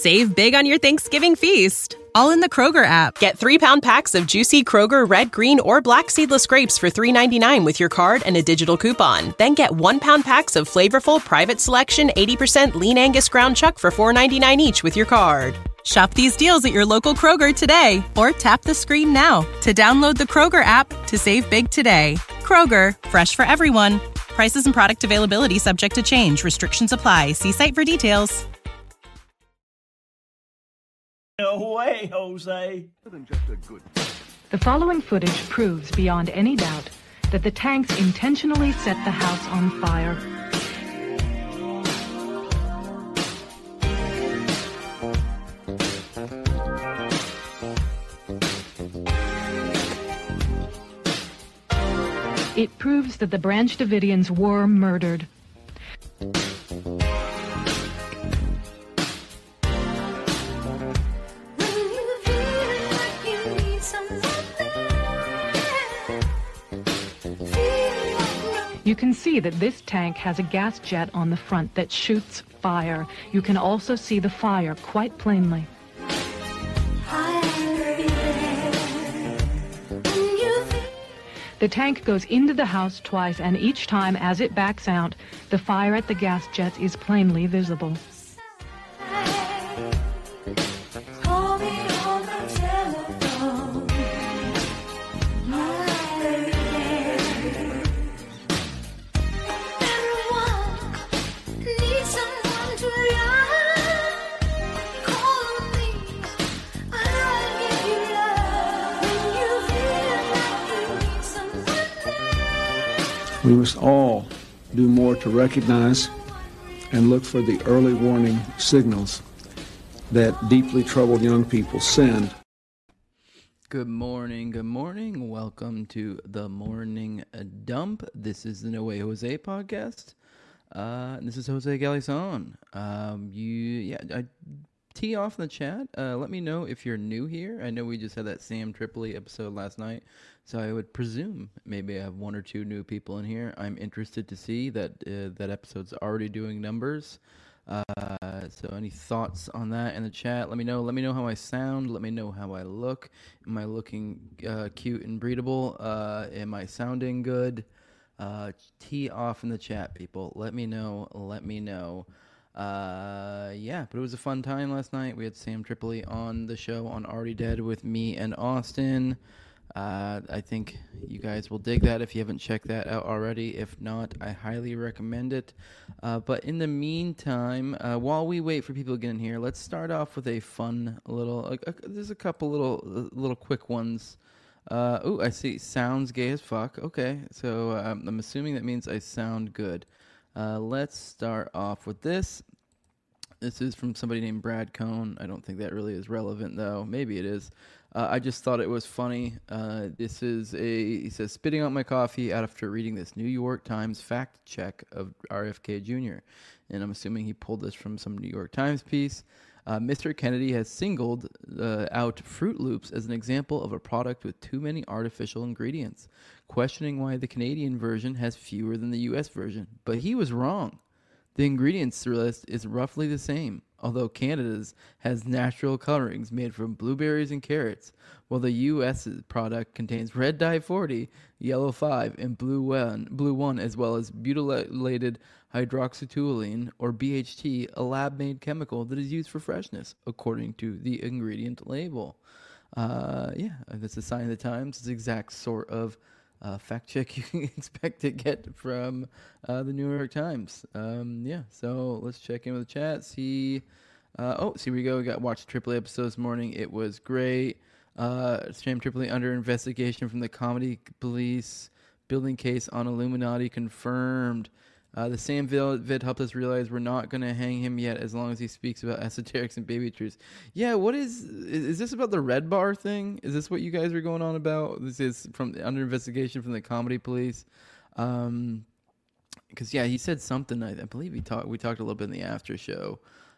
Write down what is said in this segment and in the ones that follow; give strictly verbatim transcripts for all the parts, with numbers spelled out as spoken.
Save big on your Thanksgiving feast, all in the Kroger app. Get three-pound packs of juicy Kroger red, green, or black seedless grapes for three ninety-nine with your card and a digital coupon. Then get one-pound packs of flavorful Private Selection eighty percent lean Angus ground chuck for four ninety-nine each with your card. Shop these deals at your local Kroger today, or tap the screen now to download the Kroger app to save big today. Kroger, fresh for everyone. Prices and product availability subject to change. Restrictions apply. See site for details. No way, Jose. The following footage proves beyond any doubt that the tanks intentionally set the house on fire. It proves that the Branch Davidians were murdered. You can see that this tank has a gas jet on the front that shoots fire. You can also see the fire quite plainly. The tank goes into the house twice, and each time as it backs out, the fire at the gas jets is plainly visible. We must all do more to recognize and look for the early warning signals that deeply troubled young people send. Good morning, good morning. Welcome to the Morning Dump. This is the No Way Jose podcast. Uh, this is Jose Galison. Um, you, yeah, I tee off in the chat. Uh, let me know if you're new here. I know we just had that Sam Tripoli episode last night, so I would presume maybe I have one or two new people in here. I'm interested to see that uh, that episode's already doing numbers. Uh, so any thoughts on that in the chat? Let me know. Let me know how I sound. Let me know how I look. Am I looking uh, cute and breathable? Uh, am I sounding good? Uh, tee off in the chat, people. Let me know. Let me know. Uh, yeah, but it was a fun time last night. We had Sam Tripoli on the show on Already Dead with me and Austin. Uh, I think you guys will dig that if you haven't checked that out already. If not, I highly recommend it. Uh, but in the meantime, uh, while we wait for people to get in here, let's start off with a fun little, uh, uh, there's a couple little, uh, little quick ones. Uh, oh, I see. Sounds gay as fuck. Okay, so um, I'm assuming that means I sound good. Uh, let's start off with this. This is from somebody named Brad Cohn. I don't think that really is relevant, though. Maybe it is. Uh, I just thought it was funny. Uh, this is a, he says, spitting out my coffee after reading this New York Times fact check of R F K Junior And I'm assuming he pulled this from some New York Times piece. Uh, Mister Kennedy has singled uh, out Fruit Loops as an example of a product with too many artificial ingredients, questioning why the Canadian version has fewer than the U S version. But he was wrong. The ingredients list is roughly the same, although Canada's has natural colorings made from blueberries and carrots, while the U S's product contains red dye forty, yellow five, and blue one, blue one, as well as butylated hydroxytoluene, or B H T, a lab-made chemical that is used for freshness, according to the ingredient label. Uh, yeah, that's a sign of the times. It's the exact sort of Uh, fact check you can expect to get from uh, the New York Times. Um, yeah, so let's check in with the chat. See, uh, oh, see, we go. We got watched Tripoli episode this morning. It was great. Uh, Sam Tripoli under investigation from the comedy police. Building case on Illuminati confirmed. Uh, the Sam vid helped us realize we're not going to hang him yet as long as he speaks about esoterics and baby truths. Yeah, what is, is is this about the Red Bar thing? Is this what you guys were going on about? This is from under investigation from the comedy police. Um, because yeah, he said something. I, I believe he talked. We talked a little bit in the after show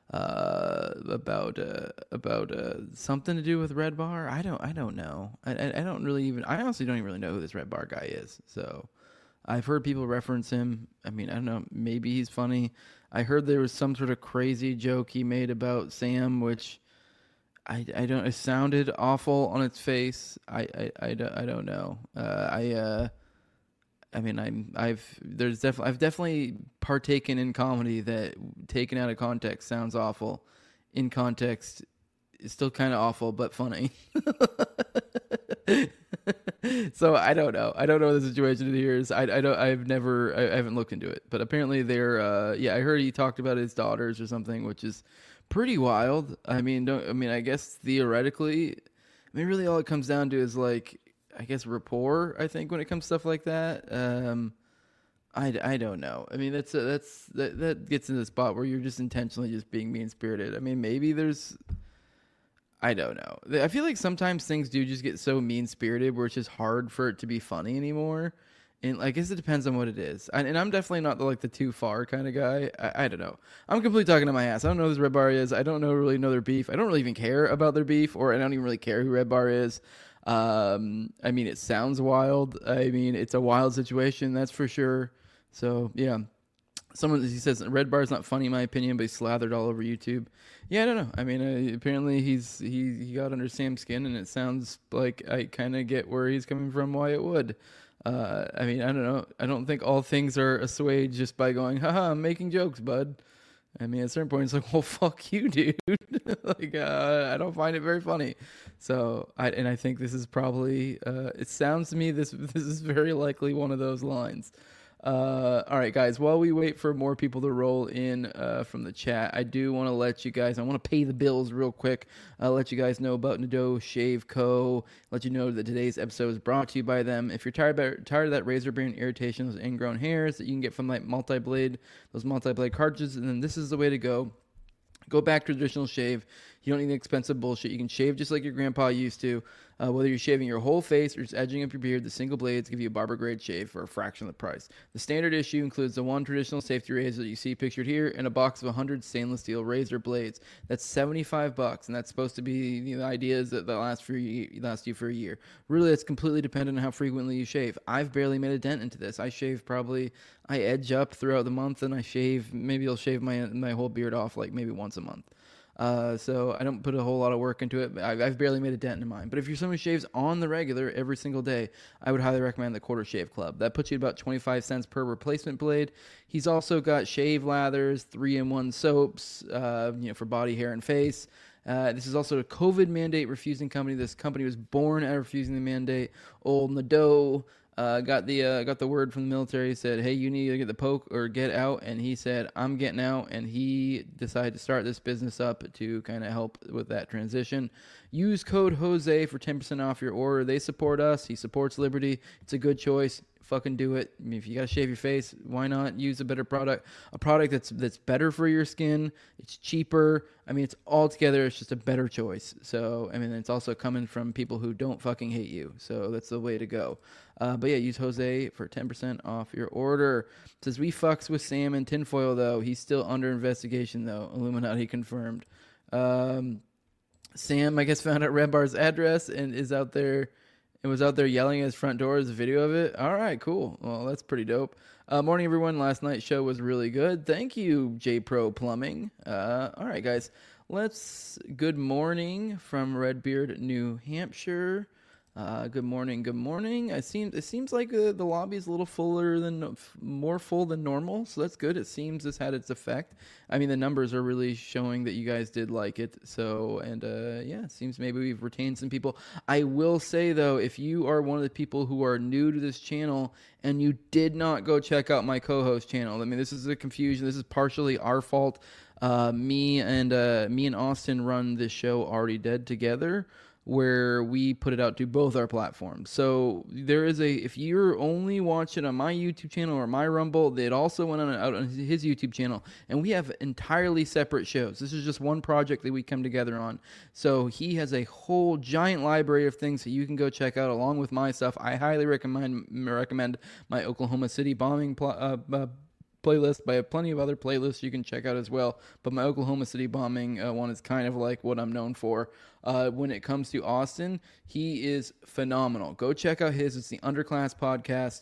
uh, about uh, about uh, something to do with Red Bar. I don't I don't know. I, I I don't really even. I honestly don't even really know who this Red Bar guy is. So. I've heard people reference him. I mean, I don't know. Maybe he's funny. I heard there was some sort of crazy joke he made about Sam, which I, I don't. It sounded awful on its face. I I, I, don't, I don't know. Uh, I uh, I mean, I'm I've there's def I've definitely partaken in comedy that taken out of context sounds awful. In context, it's still kind of awful but funny. So I don't know. I don't know what the situation here is. I, I don't. I've never. I, I haven't looked into it. But apparently they're. Uh, yeah, I heard he talked about his daughters or something, which is pretty wild. I mean, don't. I mean, I guess theoretically, I mean, really, all it comes down to is like, I guess rapport. I think when it comes to stuff like that. Um, I, I don't know. I mean, that's a, that's that that gets into the spot where you're just intentionally just being mean spirited. I mean, maybe there's. I don't know. I feel like sometimes things do just get so mean-spirited where it's just hard for it to be funny anymore. And I guess it depends on what it is. And, and I'm definitely not the, like the too far kind of guy. I, I don't know. I'm completely talking to my ass. I don't know who this Red Bar is. I don't know really know their beef. I don't really even care about their beef, or I don't even really care who Red Bar is. Um, I mean, it sounds wild. I mean, it's a wild situation, that's for sure. So, yeah. Someone, he says, Red Bar is not funny in my opinion, but he's slathered all over YouTube. Yeah, I don't know. I mean, uh, apparently he's he, he got under Sam's skin, and it sounds like I kind of get where he's coming from, why it would. Uh, I mean, I don't know. I don't think all things are assuaged just by going, haha, I'm making jokes, bud. I mean, at a certain point, it's like, well, fuck you, dude. Like, uh, I don't find it very funny. So, I and I think this is probably, uh, it sounds to me, this this is very likely one of those lines. Uh, all right, guys, while we wait for more people to roll in uh, from the chat, I do want to let you guys, I want to pay the bills real quick, uh, let you guys know about Nadeau Shave Co., let you know that today's episode is brought to you by them. If you're tired, about, tired of that razor burn irritation, those ingrown hairs that you can get from like multi-blade, those multi-blade cartridges, and then this is the way to go. Go back to traditional shave. You don't need the expensive bullshit. You can shave just like your grandpa used to. Uh, whether you're shaving your whole face or just edging up your beard, the single blades give you a barber-grade shave for a fraction of the price. The standard issue includes the one traditional safety razor that you see pictured here and a box of one hundred stainless steel razor blades. That's seventy-five bucks, and that's supposed to be, you know, the idea is that they'll last, for you, last you for a year. Really, it's completely dependent on how frequently you shave. I've barely made a dent into this. I shave probably, I edge up throughout the month, and I shave, maybe I'll shave my, my whole beard off like maybe once a month. Uh, so I don't put a whole lot of work into it. I've, I've barely made a dent in mine. But if you're someone who shaves on the regular every single day, I would highly recommend the Quarter Shave Club. That puts you at about twenty-five cents per replacement blade. He's also got shave lathers, three-in-one soaps, uh, you know, for body, hair, and face. Uh, this is also a COVID mandate refusing company. This company was born out of refusing the mandate. Old Nadeau Uh, got the uh, got the word from the military, said, hey, you need to get the poke or get out, and he said, I'm getting out, and he decided to start this business up to kind of help with that transition. Use code Jose for ten percent off your order. They support us. He supports Liberty. It's a good choice. Fucking do it. I mean, if you gotta shave your face, why not use a better product? A product that's that's better for your skin. It's cheaper. I mean, it's all together. It's just a better choice. So, I mean, it's also coming from people who don't fucking hate you. So that's the way to go. Uh, but yeah, use Jose for ten percent off your order. It says, we fucks with Sam and tinfoil, though. He's still under investigation, though. Illuminati confirmed. Um, Sam, I guess, found out Red Bar's address and is out there and was out there yelling at his front door. There's a video of it. All right, cool. Well, that's pretty dope. Uh, morning, everyone. Last night's show was really good. Thank you, J Pro Plumbing. Uh, all right, guys. Let's, good morning from Redbeard, New Hampshire. Uh, good morning, good morning. I seem, it seems like uh, the lobby is a little fuller than, more full than normal, so that's good. It seems this had its effect. I mean, the numbers are really showing that you guys did like it, so, and uh, yeah, it seems maybe we've retained some people. I will say, though, if you are one of the people who are new to this channel and you did not go check out my co-host channel, I mean, this is a confusion. This is partially our fault. Uh, me and uh, me and Austin run this show Already Dead together, where we put it out to both our platforms. So there is a, if you're only watching on my YouTube channel or my Rumble, it also went on out on his YouTube channel, and we have entirely separate shows. This is just one project that we come together on. So he has a whole giant library of things that you can go check out along with my stuff. I highly recommend recommend my Oklahoma City bombing pl- uh, uh, playlist, but I have plenty of other playlists you can check out as well. But my Oklahoma City bombing uh, one is kind of like what I'm known for. Uh, when it comes to Austin, he is phenomenal. Go check out his. It's the Underclass Podcast.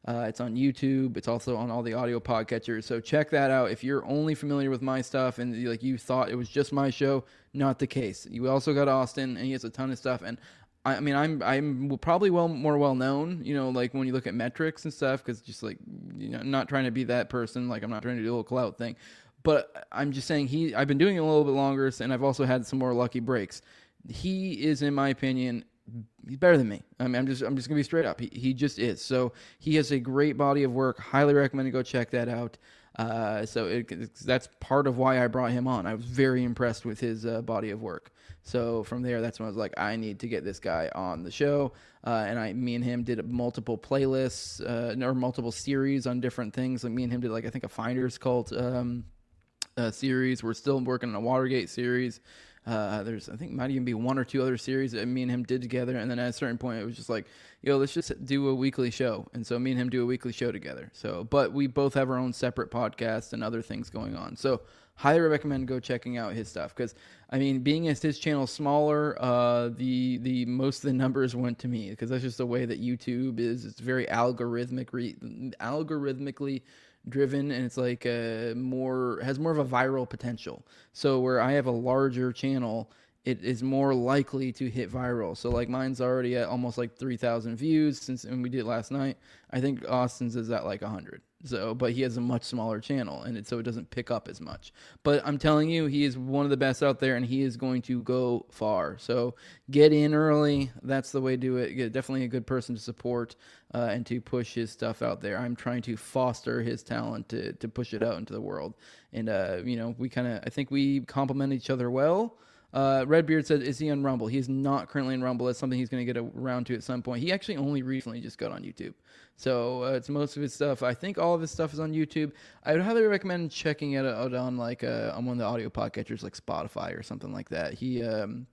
Uh, it's on YouTube. It's also on all the audio podcatchers. So check that out. If you're only familiar with my stuff and like you thought it was just my show, not the case. You also got Austin, and he has a ton of stuff. And I, I mean, I'm I'm probably well more well known. You know, like when you look at metrics and stuff, because just like you know, not trying to be that person. Like I'm not trying to do a little clout thing, but I'm just saying he. I've been doing it a little bit longer, and I've also had some more lucky breaks. He is, in my opinion, he's better than me. I mean, I'm just, I'm just gonna be straight up. He, he just is. So he has a great body of work. Highly recommend to go check that out. Uh, so it, that's part of why I brought him on. I was very impressed with his uh, body of work. So from there, that's when I was like, I need to get this guy on the show. Uh, and I, me and him did multiple playlists uh, or multiple series on different things. Like me and him did like I think a Finders Cult um, uh, series. We're still working on a Watergate series. Uh, there's, I think, might even be one or two other series that me and him did together. And then at a certain point, it was just like, yo, let's just do a weekly show. And so me and him do a weekly show together. So, but we both have our own separate podcasts and other things going on. So highly recommend go checking out his stuff. Cause I mean, being as his channel smaller, uh, the, the, most of the numbers went to me because that's just the way that YouTube is. It's very algorithmic, algorithmically driven, and it's like a more has more of a viral potential. So where I have a larger channel, it is more likely to hit viral. So like mine's already at almost like three thousand views since when we did it last night. I think Austin's is at like one hundred. So, but he has a much smaller channel, and it, so it doesn't pick up as much. But I'm telling you, he is one of the best out there, and he is going to go far. So get in early. That's the way to do it. Get definitely a good person to support uh, and to push his stuff out there. I'm trying to foster his talent to to push it out into the world. And, uh, you know, we kind of, I think we complement each other well. Uh, Redbeard said, is he on Rumble? He is not currently on Rumble. That's something he's going to get around to at some point. He actually only recently just got on YouTube. So uh, it's most of his stuff. I think all of his stuff is on YouTube. I would highly recommend checking it out on like uh, on one of the audio podcatchers like Spotify or something like that. He, um,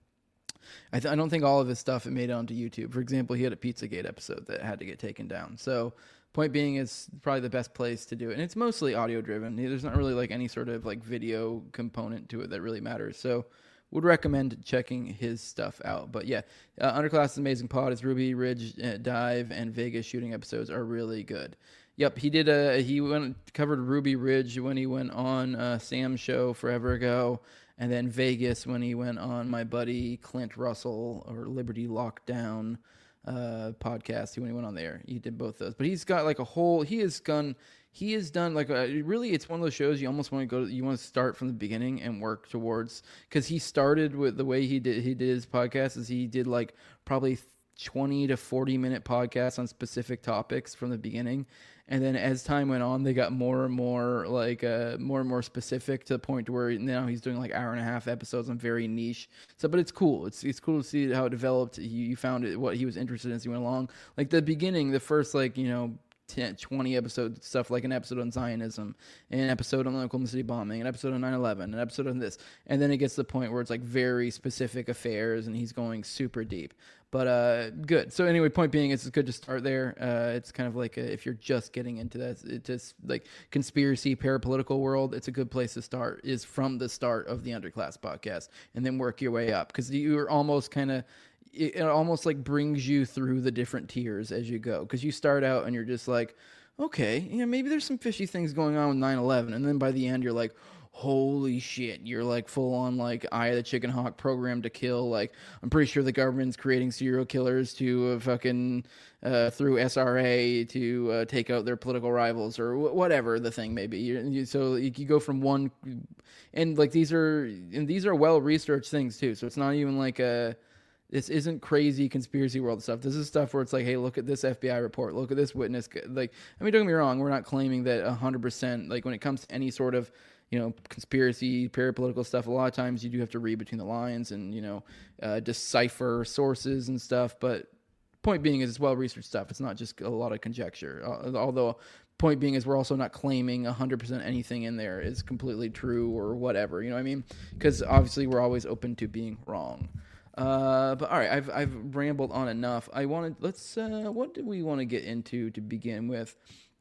I, th- I don't think all of his stuff made it onto YouTube. For example, he had a Pizzagate episode that had to get taken down. So point being, it's probably the best place to do it. And it's mostly audio driven. There's not really like any sort of like video component to it that really matters. So would recommend checking his stuff out. But yeah, uh, Underclass' Amazing Pod, his Ruby Ridge uh, Dive and Vegas shooting episodes are really good. Yep, he did a, he went covered Ruby Ridge when he went on uh, Sam's show forever ago, and then Vegas when he went on my buddy Clint Russell or Liberty Lockdown uh, podcast. When he went on there, he did both those. But he's got like a whole, he has gone, he has done like a, really, it's one of those shows you almost want to go, you want to start from the beginning and work towards, because he started with the way he did, he did his podcast is he did like probably twenty to forty minute podcasts on specific topics from the beginning. And then as time went on, they got more and more like uh, more and more specific to the point where now he's doing like hour and a half episodes on very niche. So, but it's cool. It's it's cool to see how it developed. You, you found it, what he was interested in as he went along. Like the beginning, the first like, you know, ten, twenty episode stuff, like an episode on Zionism, an episode on Oklahoma City bombing, an episode on nine eleven, an episode on this. And then it gets to the point where it's like very specific affairs and he's going super deep. But uh, good. So anyway, point being, it's good to start there. Uh, it's kind of like a, if you're just getting into that, it's just like conspiracy, parapolitical world, it's a good place to start, is from the start of the Underclass podcast, and then work your way up. Because you're almost kind of, it almost like brings you through the different tiers as you go. Because you start out and you're just like, okay, you know, maybe there's some fishy things going on with nine eleven. And then by the end, you're like, holy shit, you're like full on like Eye of the Chicken Hawk program to kill. Like, I'm pretty sure the government's creating serial killers to uh, fucking uh, through S R A to uh, take out their political rivals or wh- whatever the thing may be. You, you, so you, you go from one, and like these are and these are well researched things too. So it's not even like a. This isn't crazy conspiracy world stuff. This is stuff where it's like, hey, look at this F B I report. Look at this witness. Like, I mean, don't get me wrong. We're not claiming that one hundred percent, like when it comes to any sort of, you know, conspiracy, parapolitical stuff, a lot of times you do have to read between the lines and, you know, uh, decipher sources and stuff. But point being is it's well-researched stuff. It's not just a lot of conjecture. Uh, although point being is we're also not claiming one hundred percent anything in there is completely true or whatever. You know what I mean? Because obviously we're always open to being wrong. Uh, but all right, I've I've rambled on enough. I wanted let's uh, what do we want to get into to begin with?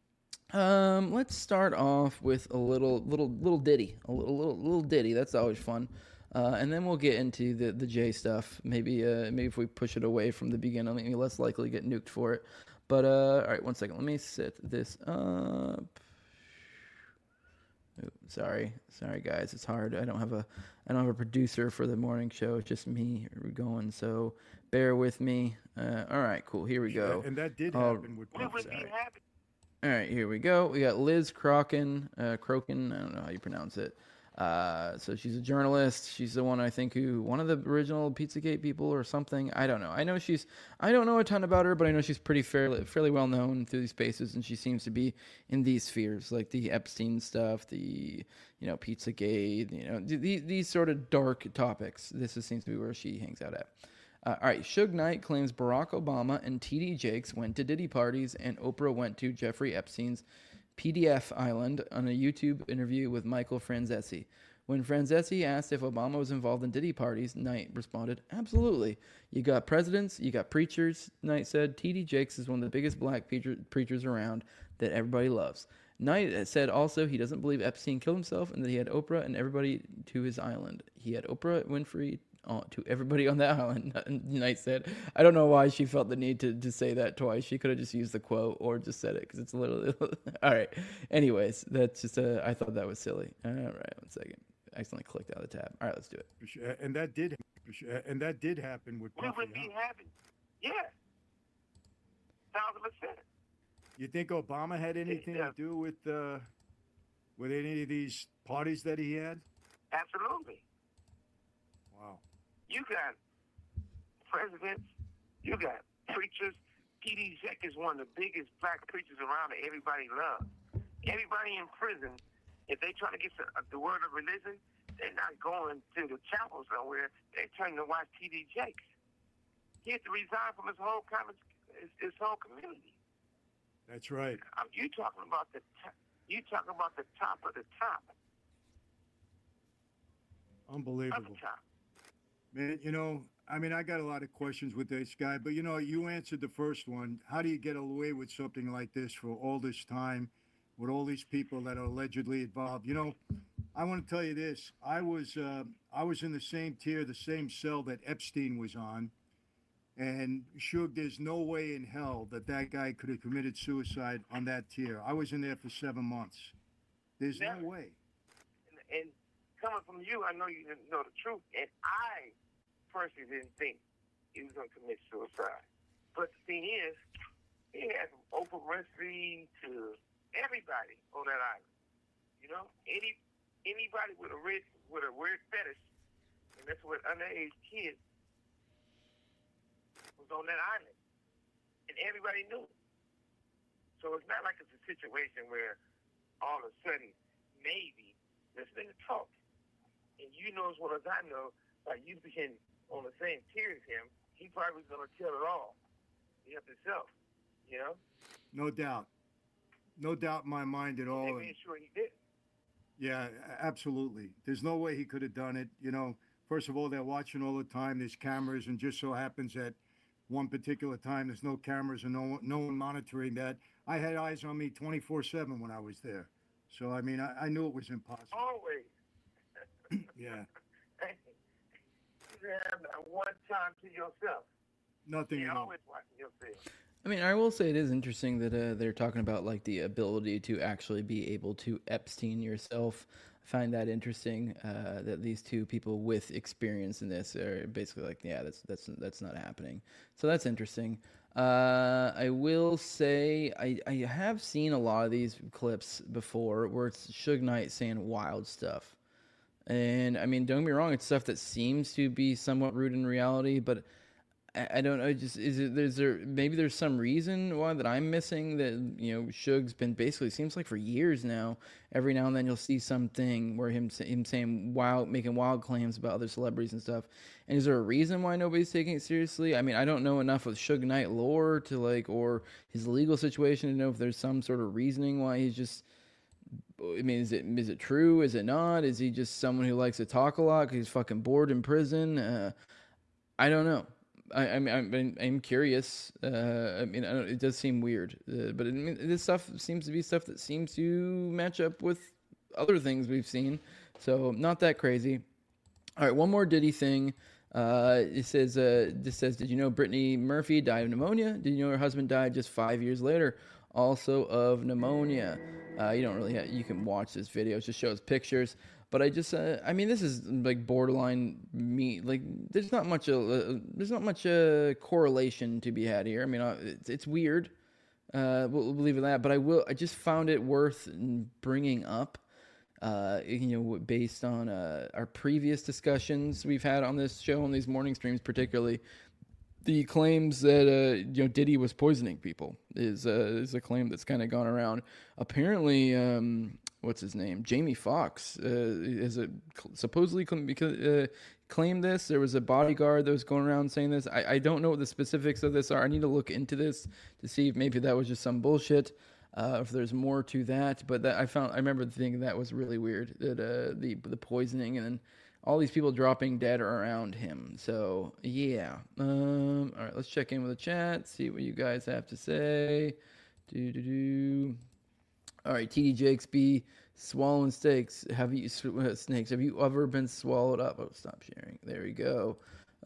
Um, let's start off with a little little little ditty, a little little little ditty. That's always fun. Uh, and then we'll get into the the J stuff. Maybe uh maybe if we push it away from the beginning, maybe less likely to get nuked for it. But uh, all right, one second. Let me set this up. Ooh, sorry, sorry guys, it's hard. I don't have a, I don't have a producer for the morning show. It's just me going. So bear with me. Uh, all right, cool. Here we go. And that did oh, happen with. Oh, all right, here we go. We got Liz Crokin, uh, Crokin. I don't know how you pronounce it. Uh, so she's a journalist. She's the one, I think, who one of the original Pizzagate people or something. I don't know. I know she's. I don't know a ton about her, but I know she's pretty fairly fairly well known through these spaces, and she seems to be in these spheres, like the Epstein stuff, the you know Pizzagate, you know these these sort of dark topics. This is, seems to be where she hangs out at. Uh, all right, Suge Knight claims Barack Obama and T D Jakes went to Diddy parties, and Oprah went to Jeffrey Epstein's P D F Island on a YouTube interview with Michael Franzese. When Franzese asked if Obama was involved in Diddy parties, Knight responded, absolutely. You got presidents, you got preachers, Knight said. T D Jakes is one of the biggest black preacher, preachers around that everybody loves. Knight said also he doesn't believe Epstein killed himself and that he had Oprah and everybody to his island. He had Oprah Winfrey Uh, to everybody on that island. Knight said, I don't know why she felt the need to, to say that twice. She could have just used the quote or just said it because it's literally all right. Anyways, that's just a, I thought that was silly. All right, one second. I accidentally clicked out of the tab. All right, let's do it. And that did, and that did happen with. We would be happy. Yeah, thousand percent. You think Obama had anything yeah. to do with uh, with any of these parties that he had? Absolutely. Wow. You got presidents, you got preachers. T D Jakes is one of the biggest black preachers around that everybody loves. Everybody in prison, if they try to get the, the word of religion, they're not going to the chapel somewhere. They're turning to watch T D Jakes. He had to resign from his whole common, his, his whole community. That's right. Um, you talking about the t- you talking about the top of the top. Unbelievable. Of the top. Man, you know, I mean, I got a lot of questions with this guy, but, you know, you answered the first one. How do you get away with something like this for all this time with all these people that are allegedly involved? You know, I want to tell you this. I was uh, I was in the same tier, the same cell that Epstein was on. And, Suge, there's no way in hell that that guy could have committed suicide on that tier. I was in there for seven months. There's Never. no way. And, and coming from you, I know you didn't know the truth. And I personally didn't think he was going to commit suicide. But the thing is, he had from Oprah Winfrey to everybody on that island. You know, any anybody with a weird with a weird fetish, and that's what underage kids was on that island, and everybody knew. So it's not like it's a situation where all of a sudden maybe this nigga talk, and you know as well as I know, like you being on the same tier as him, he probably was going to tell it all. He up himself, you know? No doubt. No doubt in my mind at all. And being sure he did. Yeah, absolutely. There's no way he could have done it. You know, first of all, they're watching all the time. There's cameras, and just so happens that one particular time there's no cameras and no one, no one monitoring that. I had eyes on me twenty-four seven when I was there. So, I mean, I, I knew it was impossible. Always. Yeah. You have that one time to yourself. Nothing You're at all. always watching yourself. I mean, I will say it is interesting that uh, they're talking about like the ability to actually be able to Epstein yourself. I find that interesting uh, that these two people with experience in this are basically like, yeah, that's that's that's not happening. So that's interesting. Uh, I will say I, I have seen a lot of these clips before where it's Suge Knight saying wild stuff. And I mean, don't get me wrong, it's stuff that seems to be somewhat rooted in reality, but I, I don't know. Just is it? Is there maybe there's some reason why that I'm missing that you know Suge's been basically seems like for years now. Every now and then you'll see something where him him saying wild, making wild claims about other celebrities and stuff. And is there a reason why nobody's taking it seriously? I mean, I don't know enough of Suge Knight lore to like or his legal situation to know if there's some sort of reasoning why he's just. I mean, is it is it true? Is it not? Is he just someone who likes to talk a lot because he's fucking bored in prison? Uh, I don't know. I, I mean, I'm, I'm curious. Uh, I mean, I don't, it does seem weird, uh, but it, I mean, this stuff seems to be stuff that seems to match up with other things we've seen. So not that crazy. All right, one more Diddy thing. Uh, it says, uh, this says, did you know Brittany Murphy died of pneumonia? Did you know her husband died just five years later, also of pneumonia? Uh, you don't really have, you can watch this video. It just shows pictures. But I just, uh, I mean, this is like borderline me. Like, there's not much, uh, there's not much uh, correlation to be had here. I mean, uh, it's, it's weird. Uh, we'll, we'll leave it at that. But I will, I just found it worth bringing up. Uh, you know, based on uh, our previous discussions we've had on this show, on these morning streams, particularly the claims that uh, you know Diddy was poisoning people is uh, is a claim that's kind of gone around. Apparently, um, what's his name? Jamie Foxx uh, is a supposedly because uh, claimed this. There was a bodyguard that was going around saying this. I, I don't know what the specifics of this are. I need to look into this to see if maybe that was just some bullshit. Uh, if there's more to that, but that I found, I remember thinking that was really weird, that uh, the the poisoning and then all these people dropping dead around him. So yeah, um, all right, let's check in with the chat, see what you guys have to say. Do do do. All right, T D Jakes B, swallowing steaks. Have you uh, snakes? Have you ever been swallowed up? Oh, stop sharing. There we go.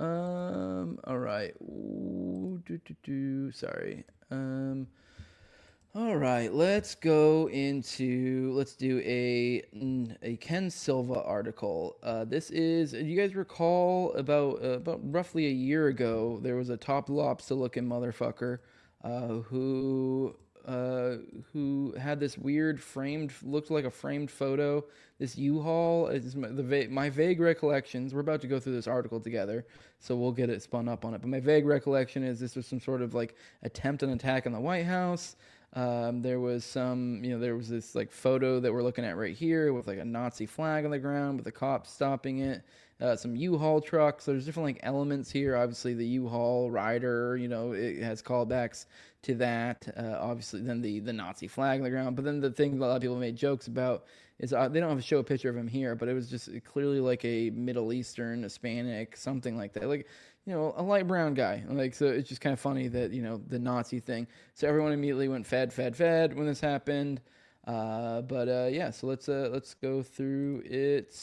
Um, all right. Ooh, do do do. Sorry. Um. All right, let's go into, let's do a a Ken Silva article. Uh, this is, you guys recall about uh, about roughly a year ago, there was a top lobster looking motherfucker uh, who uh, who had this weird framed, looked like a framed photo. This U-Haul is my, the my vague recollections. We're about to go through this article together, so we'll get it spun up on it. But my vague recollection is this was some sort of like attempt an attack on the White House. Um, there was some, you know, there was this like photo that we're looking at right here with like a Nazi flag on the ground with the cops stopping it, uh, some U-Haul trucks. So there's different like elements here. Obviously the U-Haul rider, you know, it has callbacks to that. Uh, obviously then the, the Nazi flag on the ground. But then the thing that a lot of people made jokes about is uh, they don't have to show a picture of him here, but it was just clearly like a Middle Eastern, Hispanic, something like that. Like, you know, a light brown guy. Like, so it's just kind of funny that, you know, the Nazi thing. So everyone immediately went fed, fed, fed when this happened. Uh, but, uh, yeah, so let's, uh, let's go through it.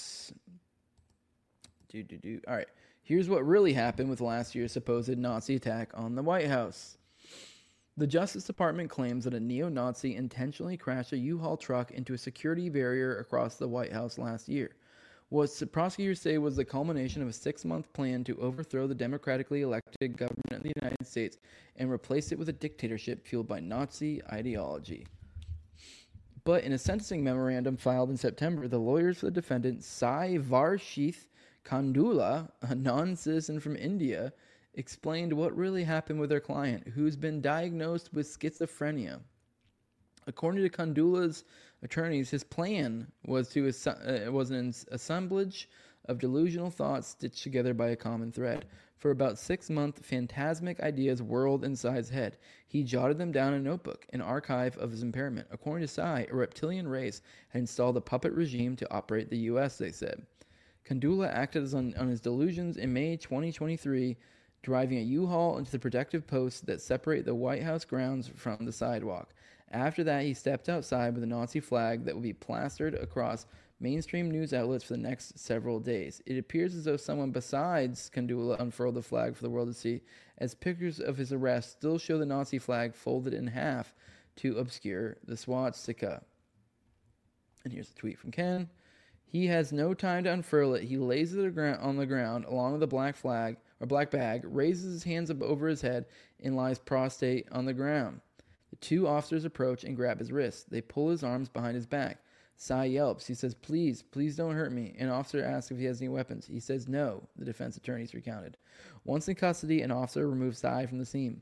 Do, do, do. All right. Here's what really happened with last year's supposed Nazi attack on the White House. The Justice Department claims that a neo-Nazi intentionally crashed a U-Haul truck into a security barrier across the White House last year. What prosecutors say was the culmination of a six-month plan to overthrow the democratically elected government of the United States and replace it with a dictatorship fueled by Nazi ideology. But in a sentencing memorandum filed in September, the lawyers for the defendant, Sai Varshith Kandula, a non-citizen from India, explained what really happened with their client, who's been diagnosed with schizophrenia. According to Kandula's attorneys, his plan was to uh, was an assemblage of delusional thoughts stitched together by a common thread. For about six months, phantasmic ideas whirled inside his head. He jotted them down in a notebook, an archive of his impairment. According to Sai, a reptilian race had installed a puppet regime to operate the U S, they said. Kandula acted on, on his delusions in May twenty twenty-three, driving a U-Haul into the protective posts that separate the White House grounds from the sidewalk. After that, he stepped outside with a Nazi flag that would be plastered across mainstream news outlets for the next several days. It appears as though someone besides Kandula unfurled the flag for the world to see, as pictures of his arrest still show the Nazi flag folded in half to obscure the swastika. And here's a tweet from Ken. He has no time to unfurl it. He lays it on the ground along with the black flag or black bag, raises his hands up over his head, and lies prostrate on the ground. The two officers approach and grab his wrists. They pull his arms behind his back. Sai yelps. He says, please, please don't hurt me. An officer asks if he has any weapons. He says no, the defense attorneys recounted. Once in custody, an officer removed Sai from the scene.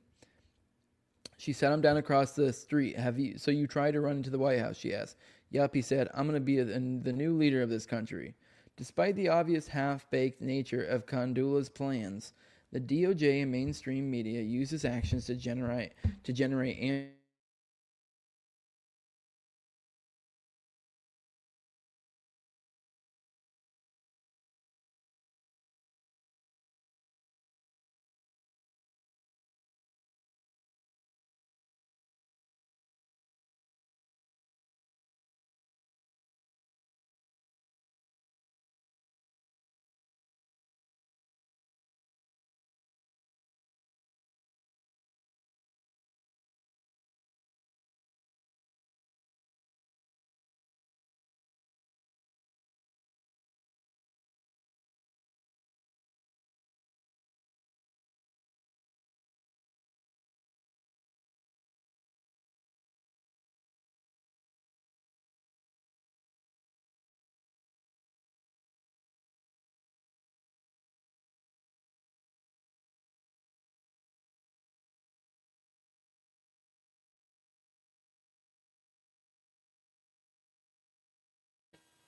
She sat him down across the street. Have you? So you tried to run into the White House, she asked. Yup, he said, I'm going to be a, a, the new leader of this country. Despite the obvious half-baked nature of Kandula's plans, the D O J and mainstream media use his actions to generate to generate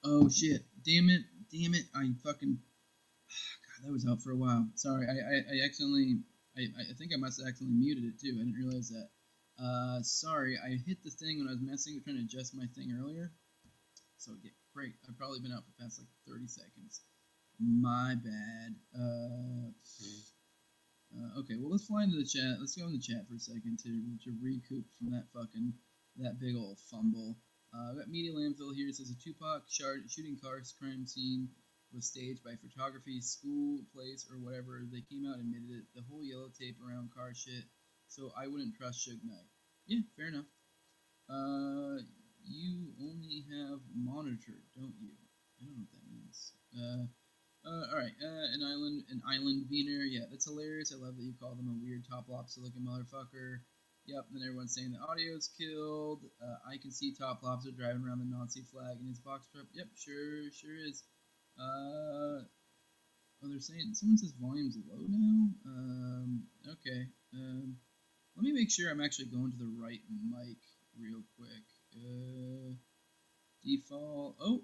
Oh shit! Damn it! Damn it! I fucking. God, that was out for a while. Sorry, I I, I accidentally. I I think I must have accidentally muted it too. I didn't realize that. Uh, sorry, I hit the thing when I was messing, trying to adjust my thing earlier. So yeah, great. I've probably been out for the past like thirty seconds. My bad. Uh, uh, okay, well let's fly into the chat. Let's go in the chat for a second to to recoup from that fucking that big old fumble. Uh, I got Media Landfill here. It says a Tupac shard, shooting car crime scene was staged by photography, school, place, or whatever. They came out and admitted it. The whole yellow tape around car shit. So I wouldn't trust Suge Knight. Yeah, fair enough. Uh, you only have monitor, don't you? I don't know what that means. Uh, uh, all right. Uh, an island, an island Wiener. Yeah, that's hilarious. I love that you call them a weird top lobster looking motherfucker. Yep, then everyone's saying the audio's killed. Uh, I can see Top Lobster driving around the Nazi flag in his box truck. Yep, sure, sure is. Uh, oh, they're saying, someone says volume's low now? Um, okay. Um, let me make sure I'm actually going to the right mic real quick. Uh, default, oh.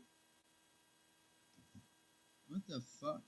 What the fuck?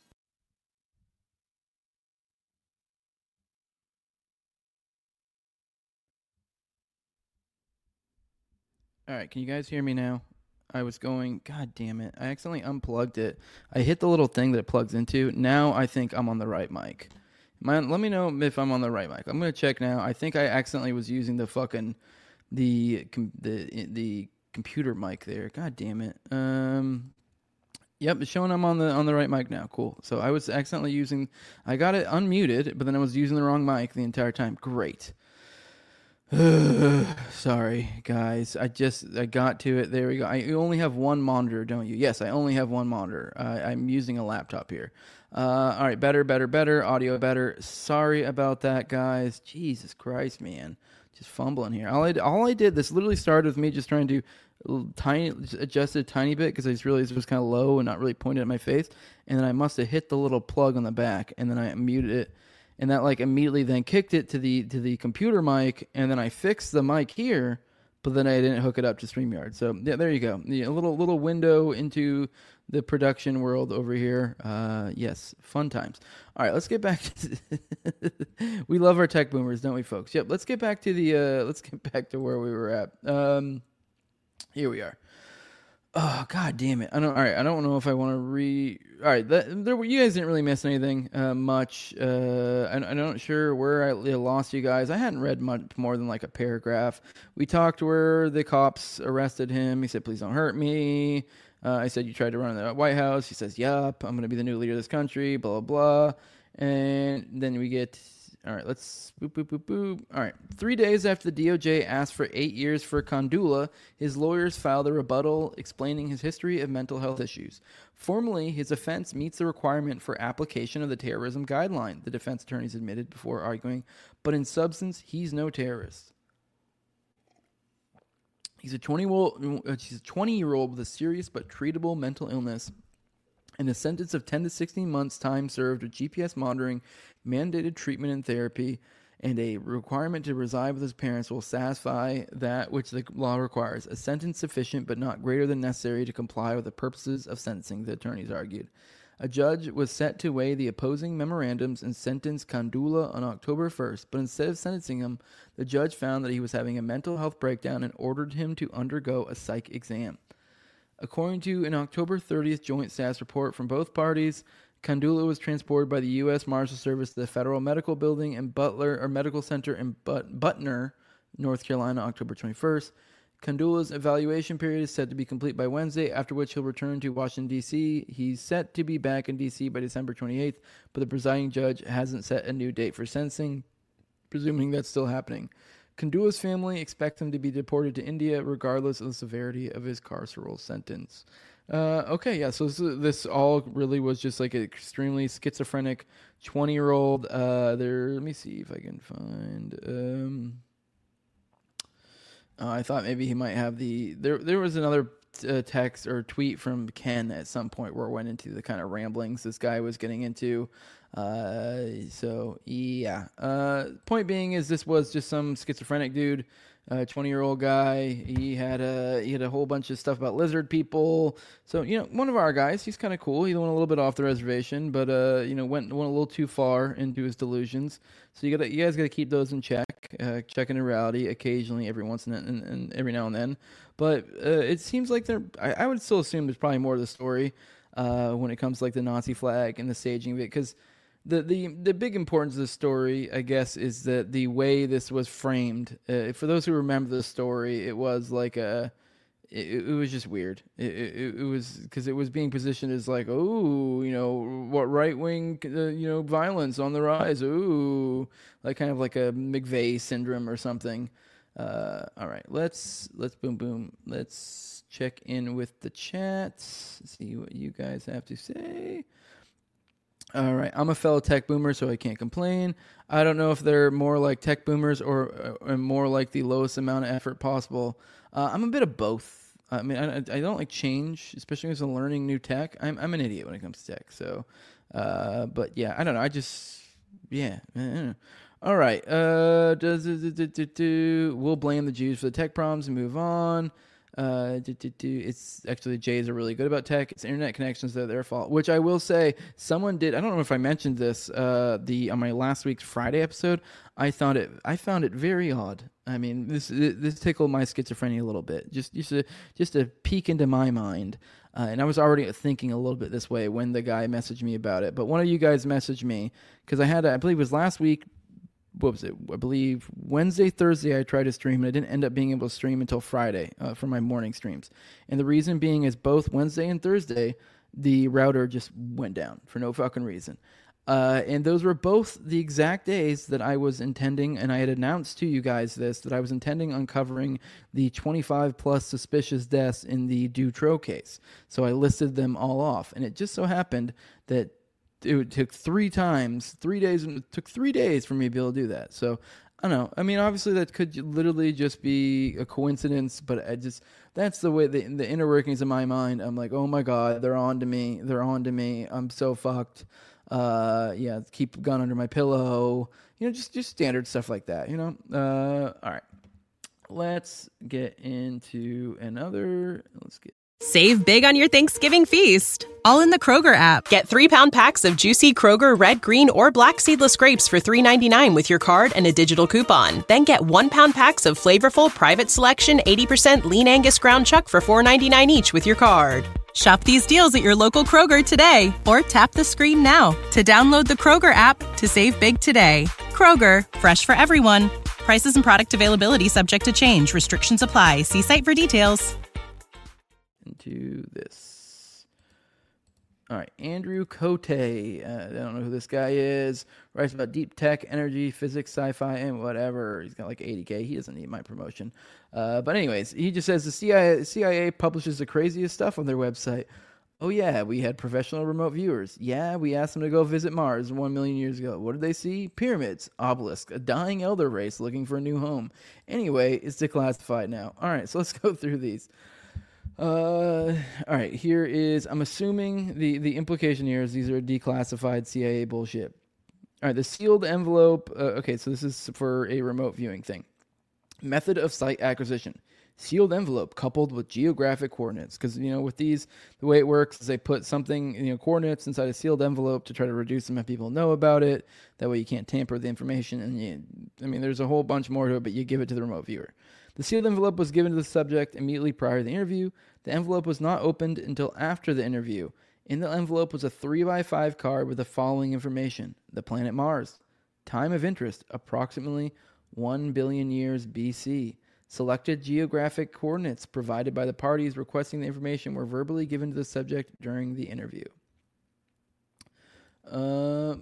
All right, can you guys hear me now? I was going, God damn it. I accidentally unplugged it. I hit the little thing that it plugs into. Now I think I'm on the right mic. Man, let me know if I'm on the right mic. I'm going to check now. I think I accidentally was using the fucking, the, the, the computer mic there. God damn it. Um, yep, it's showing I'm on the, on the right mic now. Cool. So I was accidentally using, I got it unmuted, but then I was using the wrong mic the entire time. Great. Sorry, guys. I just I got to it. There we go. I, you only have one monitor, don't you? Yes, I only have one monitor. Uh, I'm using a laptop here. Uh, all right, better, better, better. Audio better. Sorry about that, guys. Jesus Christ, man. Just fumbling here. All I, all I did, this literally started with me just trying to tiny adjust it a tiny bit because I just realized it was kind of low and not really pointed at my face. And then I must have hit the little plug on the back, and then I muted it. And that like immediately then kicked it to the to the computer mic, and then I fixed the mic here, but then I didn't hook it up to StreamYard. So yeah, there you go. Yeah, a little little window into the production world over here. Uh, yes, fun times. All right, let's get back to we love our tech boomers, don't we, folks? Yep. Let's get back to the uh, let's get back to where we were at. Um, here we are. Oh, God damn it. I don't, all right. I don't know if I want to re, all right. That, there were, you guys didn't really miss anything, uh, much. Uh, I, I'm not sure where I lost you guys. I hadn't read much more than like a paragraph. We talked where the cops arrested him. He said, please don't hurt me. Uh, I said, you tried to run in the White House. He says, yup, I'm going to be the new leader of this country, blah, blah, blah. And then we get, all right, let's boop, boop, boop, boop. All right. Three days after the D O J asked for eight years for Kandula, his lawyers filed a rebuttal explaining his history of mental health issues. Formally, his offense meets the requirement for application of the terrorism guideline, the defense attorneys admitted before arguing, but in substance, he's no terrorist. He's a twenty-year-old with a serious but treatable mental illness, and a sentence of ten to sixteen months time served with G P S monitoring, mandated treatment and therapy, and a requirement to reside with his parents will satisfy that which the law requires. A sentence sufficient but not greater than necessary to comply with the purposes of sentencing, the attorneys argued. A judge was set to weigh the opposing memorandums and sentence Kandula on October first, but instead of sentencing him, the judge found that he was having a mental health breakdown and ordered him to undergo a psych exam. According to an October thirtieth joint status report from both parties, Kandula was transported by the U S Marshal Service to the Federal Medical Building in Butler or Medical Center in But- Butner, North Carolina, October twenty-first. Kandula's evaluation period is set to be complete by Wednesday, after which he'll return to Washington, D C He's set to be back in D C by December twenty-eighth, but the presiding judge hasn't set a new date for sentencing, presuming that's still happening. Kandula's family expects him to be deported to India regardless of the severity of his carceral sentence. Uh, okay, yeah, so this, this all really was just like an extremely schizophrenic twenty-year-old. Uh, there, let me see if I can find... Um, uh, I thought maybe he might have the... There, there was another uh, text or tweet from Ken at some point where it went into the kind of ramblings this guy was getting into. Uh, so, yeah. Uh, point being is this was just some schizophrenic dude a twenty-year-old guy. He had a he had a whole bunch of stuff about lizard people. So, you know, one of our guys, he's kind of cool. He went a little bit off the reservation, but, uh, you know, went went a little too far into his delusions. So you got you guys got to keep those in check, uh, checking in reality occasionally, every once in and, and every now and then. But uh, it seems like there, I, I would still assume there's probably more to the story uh, when it comes to like the Nazi flag and the staging of it, because the, the the big importance of the story, I guess, is that the way this was framed. Uh, for those who remember the story, it was like a, it, it was just weird. It, it, it was because it was being positioned as like, oh, you know, what right wing, uh, you know, violence on the rise. Ooh, like kind of like a McVeigh syndrome or something. Uh, all right, let's let's boom boom. Let's check in with the chat. See what you guys have to say. All right, I'm a fellow tech boomer, so I can't complain. I don't know if they're more like tech boomers or, or more like the lowest amount of effort possible. Uh, I'm a bit of both. I mean, I, I don't like change, especially as I'm learning new tech. I'm I'm an idiot when it comes to tech. So, uh, but yeah, I don't know. I just yeah. I don't know. All right. Uh, does do, do, do, do. We'll blame the Jews for the tech problems and move on. Uh, do, do, do. It's actually Jays are really good about tech. It's internet connections that are their fault. Which I will say, someone did. I don't know if I mentioned this. Uh, the on my last week's Friday episode, I thought it. I found it very odd. I mean, this this tickled my schizophrenia a little bit. Just just a just a peek into my mind. Uh, and I was already thinking a little bit this way when the guy messaged me about it. But one of you guys messaged me because I had, a, I believe it was last week. What was it? I believe Wednesday, Thursday, I tried to stream, and I didn't end up being able to stream until Friday uh, for my morning streams. And the reason being is both Wednesday and Thursday, the router just went down for no fucking reason. Uh, and those were both the exact days that I was intending, and I had announced to you guys this, that I was intending on covering the twenty-five plus suspicious deaths in the Dutroux case. So I listed them all off. And it just so happened that it took three times, three days, and it took three days for me to be able to do that. So, I don't know. I mean, obviously that could literally just be a coincidence, but I just, that's the way, the, the inner workings of my mind. I'm like, oh my God, they're on to me. They're on to me. I'm so fucked. Uh, yeah, keep a gun under my pillow. You know, just, just standard stuff like that, you know? Uh, all right. Let's get into another, let's get. Save big on your Thanksgiving feast, all in the Kroger app. Get three-pound packs of juicy Kroger red, green, or black seedless grapes for three ninety-nine with your card and a digital coupon. Then get one-pound packs of flavorful Private Selection eighty percent Lean Angus ground chuck for four ninety-nine each with your card. Shop these deals at your local Kroger today, or tap the screen now to download the Kroger app to save big today. Kroger, fresh for everyone. Prices and product availability subject to change. Restrictions apply. See site for details. Into this. All right, Andrew Cote. Uh, I don't know who this guy is. Writes about deep tech, energy, physics, sci-fi, and whatever. He's got like eighty K. He doesn't need my promotion. Uh, but anyways, he just says the C I A, C I A publishes the craziest stuff on their website. Oh yeah, we had professional remote viewers. Yeah, we asked them to go visit Mars one million years ago. What did they see? Pyramids, obelisk, a dying elder race looking for a new home. Anyway, it's declassified now. All right, so let's go through these. Uh, all right, here is, I'm assuming the, the implication here is these are declassified C I A bullshit. All right, the sealed envelope. Uh, okay, so this is for a remote viewing thing. Method of site acquisition. Sealed envelope coupled with geographic coordinates. Because, you know, with these, the way it works is they put something, you know, coordinates inside a sealed envelope to try to reduce them if people know about it. That way you can't tamper with the information. And, you, I mean, there's a whole bunch more to it, but you give it to the remote viewer. The sealed envelope was given to the subject immediately prior to the interview. The envelope was not opened until after the interview. In the envelope was a three by five card with the following information. The planet Mars. Time of interest, approximately one billion years B C. Selected geographic coordinates provided by the parties requesting the information were verbally given to the subject during the interview. Uh, all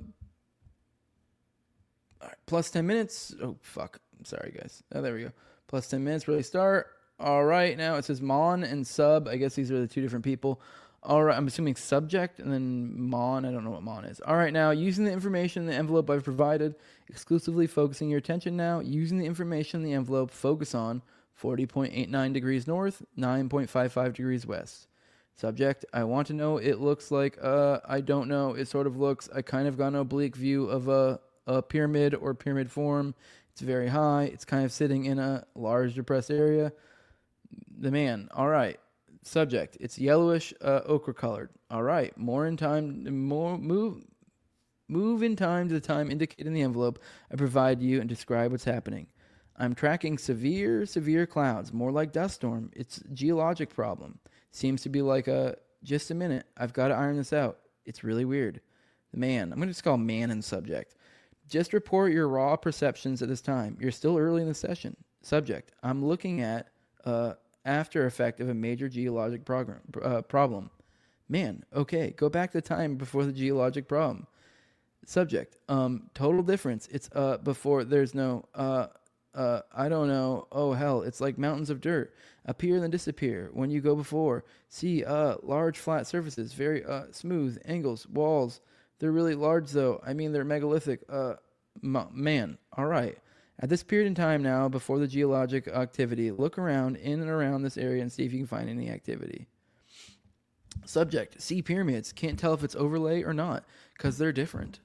right, plus ten minutes. Oh, fuck. I'm sorry, guys. Oh, there we go. Plus ten minutes, really start. All right, now it says Mon and Sub. I guess these are the two different people. All right, I'm assuming subject and then Mon. I don't know what Mon is. All right, now using the information in the envelope I've provided, exclusively focusing your attention now, using the information in the envelope, focus on forty point eight nine degrees north, nine point five five degrees west. Subject, I want to know, it looks like, uh, I don't know, it sort of looks, I kind of got an oblique view of a, a pyramid or pyramid form. It's very high. It's kind of sitting in a large depressed area. The man, all right. Subject, it's yellowish, uh, ochre colored. All right, more in time, more move, move in time to the time indicated in the envelope I provide you and describe what's happening. I'm tracking severe, severe clouds, more like dust storm. It's a geologic problem. Seems to be like a, just a minute, I've got to iron this out. It's really weird. The man, I'm going to just call man and subject. Just report your raw perceptions at this time. You're still early in the session. Subject, I'm looking at uh, after effect of a major geologic program, uh, problem. Man, okay, go back to the time before the geologic problem. Subject, um, total difference. It's uh before there's no, uh, uh, I don't know, oh hell, it's like mountains of dirt. Appear and then disappear when you go before. See, uh, large flat surfaces, very uh smooth, angles, walls. They're really large though. I mean, they're megalithic. Uh, m- man, all right. At this period in time now, before the geologic activity, look around in and around this area and see if you can find any activity. Subject, see pyramids. Can't tell if it's overlay or not, because they're different.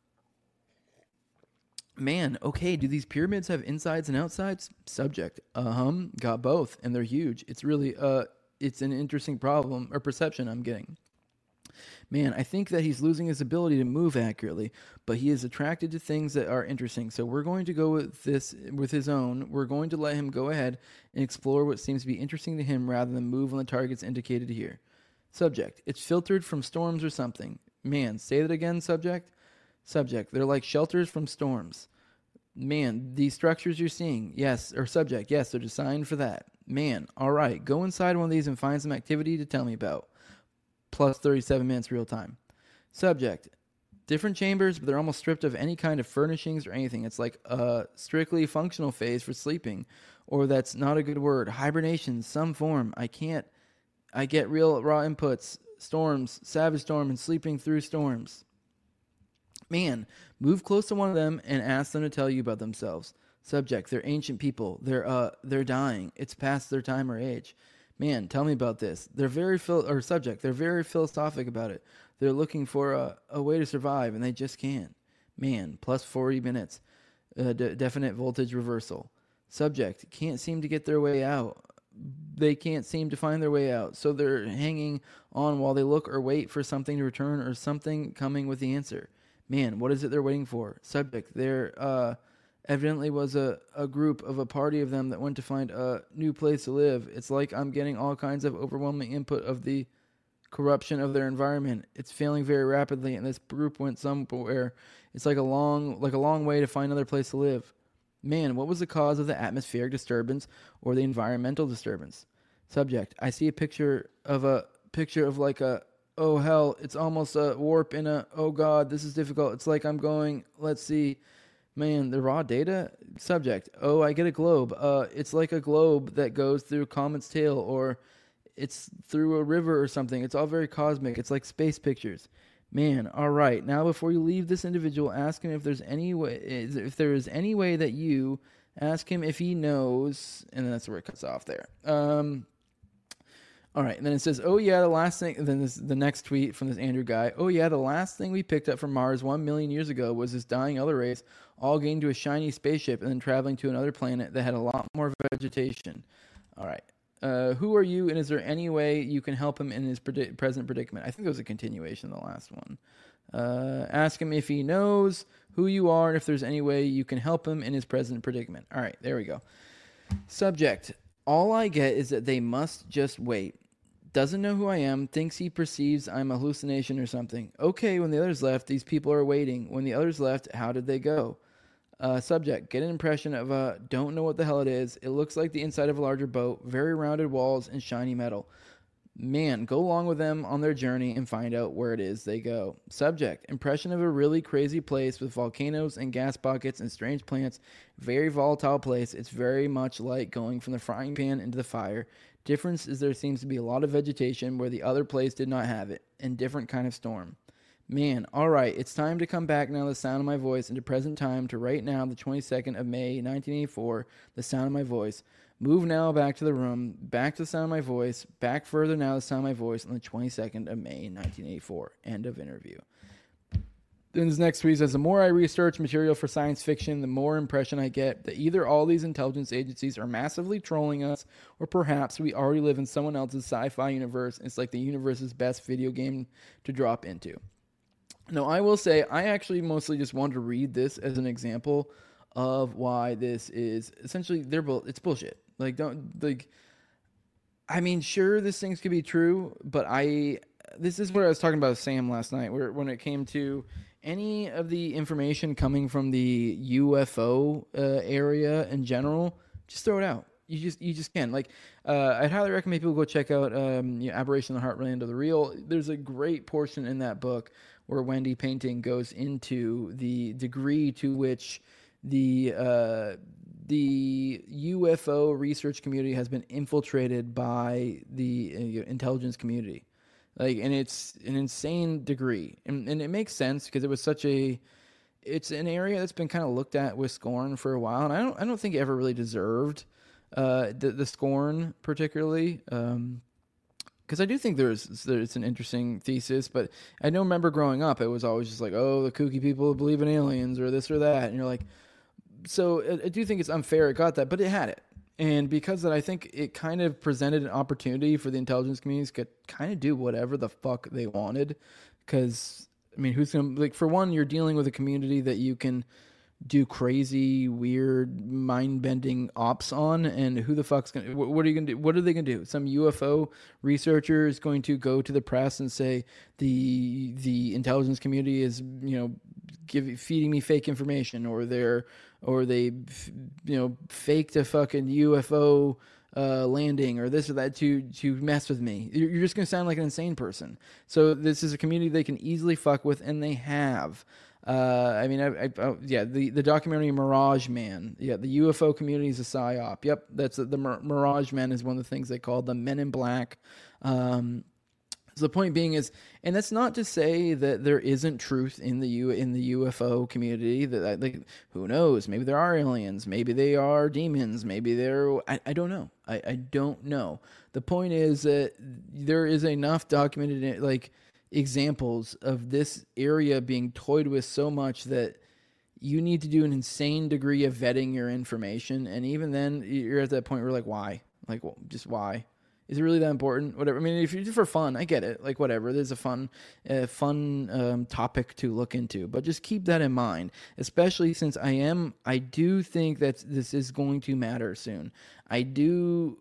Man, okay, do these pyramids have insides and outsides? Subject, uh-huh, got both, and they're huge. It's really, uh, it's an interesting problem, or perception I'm getting. Man, I think that he's losing his ability to move accurately, but he is attracted to things that are interesting. So we're going to go with this, with his own. We're going to let him go ahead and explore what seems to be interesting to him rather than move on the targets indicated here. Subject, it's filtered from storms or something. Man, say that again, subject. Subject, they're like shelters from storms. Man, these structures you're seeing, yes, or subject, yes, they're designed for that. Man, all right, go inside one of these and find some activity to tell me about. Plus thirty-seven minutes real time. Subject, different chambers, but they're almost stripped of any kind of furnishings or anything. It's like a strictly functional phase for sleeping, or that's not a good word. Hibernation, some form. I can't, I get real raw inputs. Storms, savage storm, and sleeping through storms. Man, move close to one of them and ask them to tell you about themselves. Subject, they're ancient people. They're uh, they're dying. It's past their time or age. Man, tell me about this. They're very phil- or subject. They're very philosophic about it. They're looking for a, a way to survive, and they just can't. Man, plus forty minutes. Uh, de- definite voltage reversal. Subject, can't seem to get their way out. They can't seem to find their way out, so they're hanging on while they look or wait for something to return or something coming with the answer. Man, what is it they're waiting for? Subject, there uh, evidently was a, a group of a party of them that went to find a new place to live. It's like I'm getting all kinds of overwhelming input of the corruption of their environment. It's failing very rapidly, and this group went somewhere. It's like a long, like a long way to find another place to live. Man, what was the cause of the atmospheric disturbance or the environmental disturbance? Subject, I see a picture of a picture of like a, oh hell, it's almost a warp in a, oh god, this is difficult. It's like I'm going, let's see, man, the raw data? Subject, oh, I get a globe. Uh, it's like a globe that goes through a comet's tail, or it's through a river or something. It's all very cosmic. It's like space pictures. Man, all right. Now, before you leave this individual, ask him if there's any way, if there is any way that you ask him if he knows, and then that's where it cuts off there. Um, all right, and then it says, oh yeah, the last thing, and then this, the next tweet from this Andrew guy, oh yeah, the last thing we picked up from Mars one million years ago was this dying other race, all getting to a shiny spaceship and then traveling to another planet that had a lot more vegetation. All right. Uh, who are you, and is there any way you can help him in his predi- present predicament? I think it was a continuation of the last one. Uh, ask him if he knows who you are and if there's any way you can help him in his present predicament. All right, there we go. Subject, all I get is that they must just wait. Doesn't know who I am, thinks he perceives I'm a hallucination or something. Okay, when the others left, these people are waiting. When the others left, how did they go? Uh, subject, get an impression of a, don't know what the hell it is. It looks like the inside of a larger boat, very rounded walls and shiny metal. Man, go along with them on their journey and find out where it is they go. Subject, impression of a really crazy place with volcanoes and gas buckets and strange plants. Very volatile place. It's very much like going from the frying pan into the fire. Difference is there seems to be a lot of vegetation where the other place did not have it, and different kind of storm. Man, all right, it's time to come back now, the sound of my voice, into present time to right now, the twenty-second of May, nineteen eighty-four, the sound of my voice. Move now back to the room, back to the sound of my voice, back further now, the sound of my voice, on the twenty-second of May, nineteen eighty-four. End of interview. Then his next tweet says, the more I research material for science fiction, the more impression I get that either all these intelligence agencies are massively trolling us, or perhaps we already live in someone else's sci-fi universe. It's like the universe's best video game to drop into. Now, I will say, I actually mostly just wanted to read this as an example of why this is essentially, they're bull- it's bullshit. Like, don't, like, I mean, sure, this things could be true, but I, this is what I was talking about with Sam last night, where when it came to any of the information coming from the U F O uh, area in general, just throw it out. You just you just can. Like, uh, I'd highly recommend people go check out um, you know, Aberration of the Heartland of the Real. There's a great portion in that book where Wendy Painting goes into the degree to which the uh, the U F O research community has been infiltrated by the uh, intelligence community. Like, and it's an insane degree, and, and it makes sense because it was such a, it's an area that's been kind of looked at with scorn for a while, and I don't, I don't think it ever really deserved uh, the, the scorn particularly, um, because I do think there's, there's an interesting thesis, but I don't remember growing up, it was always just like, oh, the kooky people believe in aliens or this or that, and you're like, so I, I do think it's unfair it got that, but it had it. And because that, I think it kind of presented an opportunity for the intelligence communities to kind of do whatever the fuck they wanted. Because, I mean, who's going to, like, for one, you're dealing with a community that you can do crazy, weird, mind-bending ops on. And who the fuck's going to, what are you going to do? What are they going to do? Some U F O researcher is going to go to the press and say the the intelligence community is, you know, give, feeding me fake information, or they're, or they, you know, faked a fucking U F O uh, landing, or this or that to to mess with me. You're just going to sound like an insane person. So this is a community they can easily fuck with, and they have. Uh, I mean, I, I, oh, yeah, the, the documentary Mirage Man. Yeah, the U F O community is a psyop. Yep, that's the, the Mirage Man is one of the things they call the Men in Black. Um, So the point being is, and that's not to say that there isn't truth in the U in the U F O community. That, like, who knows? Maybe there are aliens. Maybe they are demons. Maybe they're I, I don't know. I, I don't know. The point is that there is enough documented like examples of this area being toyed with so much that you need to do an insane degree of vetting your information. And even then, you're at that point where you're like, why? Like, well, just why? Is it really that important? Whatever. I mean, if you do it for fun, I get it. Like, whatever. There's a fun, uh, fun um, topic to look into. But just keep that in mind, especially since I am, I do think that this is going to matter soon. I do,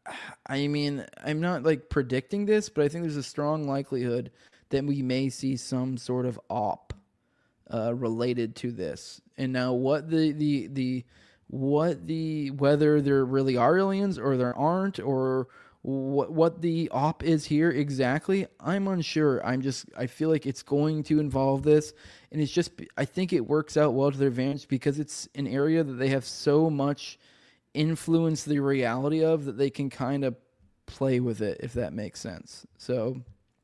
I mean, I'm not like predicting this, but I think there's a strong likelihood that we may see some sort of op uh, related to this. And now what the, the, the, what the, whether there really are aliens or there aren't, or what what the op is here exactly, I'm unsure. I'm just, I feel like it's going to involve this, and it's just, I think it works out well to their advantage because it's an area that they have so much influence the reality of that they can kind of play with it, if that makes sense. So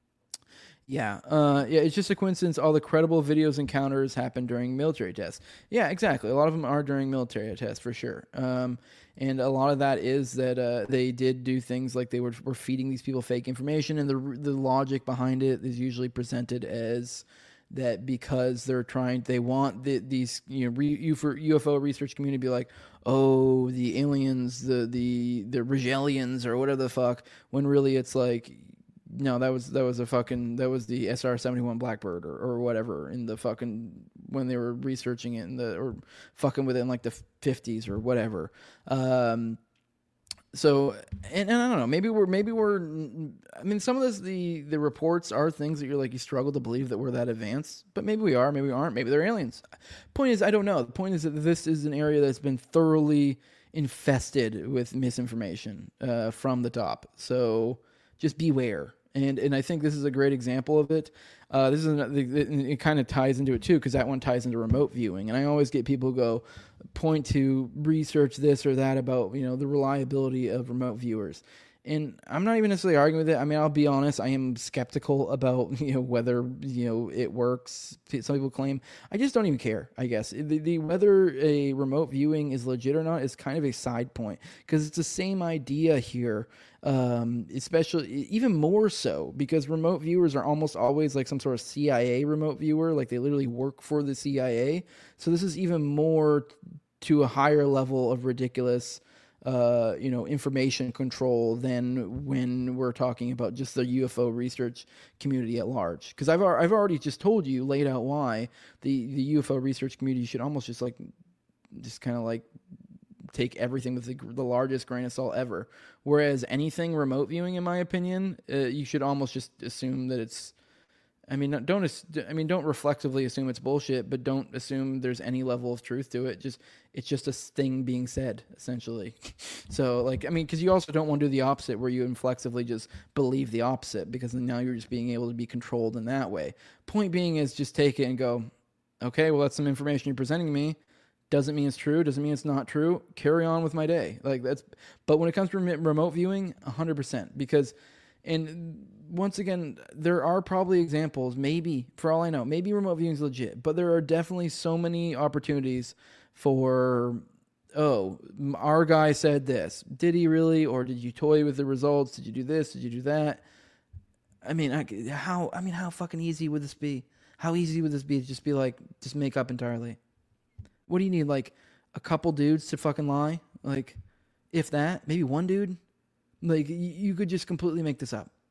yeah, uh, yeah, it's just a coincidence all the credible videos encounters happen during military tests. Yeah, exactly. A lot of them are during military tests, for sure. Um, and a lot of that is that uh, they did do things like they were, were feeding these people fake information, and the the logic behind it is usually presented as that because they're trying, they want the, these, you know, re, U F O research community to be like, oh, the aliens, the the the Rigelians, or whatever the fuck, when really it's like, no, that was that was a fucking that was the S R seventy-one Blackbird or, or whatever in the fucking when they were researching it in the or fucking with it in like the fifties or whatever. Um, so and, and I don't know, maybe we're maybe we're I mean some of this the the reports are things that you're like you struggle to believe that we're that advanced, but maybe we are, maybe we aren't, maybe they're aliens. Point is, I don't know. The point is that this is an area that's been thoroughly infested with misinformation uh, from the top. So just beware. And and I think this is a great example of it. Uh, this is an, it, it kind of ties into it too, because that one ties into remote viewing. And I always get people go point to research this or that about, you know, the reliability of remote viewers. And I'm not even necessarily arguing with it. I mean, I'll be honest. I am skeptical about, you know, whether, you know, it works. Some people claim. I just don't even care, I guess. The, the whether a remote viewing is legit or not is kind of a side point, because it's the same idea here, um, especially even more so because remote viewers are almost always like some sort of C I A remote viewer. Like they literally work for the C I A. So this is even more to a higher level of ridiculous uh, you know, information control than when we're talking about just the U F O research community at large. Because I've I've already just told you, laid out why the, the U F O research community should almost just like, just kind of like take everything with the, the largest grain of salt ever. Whereas anything remote viewing, in my opinion, uh, you should almost just assume that it's, I mean, don't. I mean, don't reflexively assume it's bullshit, but don't assume there's any level of truth to it. Just it's just a thing being said, essentially. So, like, I mean, because you also don't want to do the opposite, where you inflexively just believe the opposite, because then now you're just being able to be controlled in that way. Point being is just take it and go, okay, well, that's some information you're presenting me. Doesn't mean it's true. Doesn't mean it's not true. Carry on with my day. Like that's. But when it comes to remote viewing, one hundred percent, because. And once again, there are probably examples, maybe, for all I know, maybe remote viewing is legit, but there are definitely so many opportunities for, oh, our guy said this. Did he really? Or did you toy with the results? Did you do this? Did you do that? I mean, I, how, I mean, how fucking easy would this be? How easy would this be to just be like, just make up entirely? What do you need? Like a couple dudes to fucking lie? Like, if that, maybe one dude? Like, you could just completely make this up.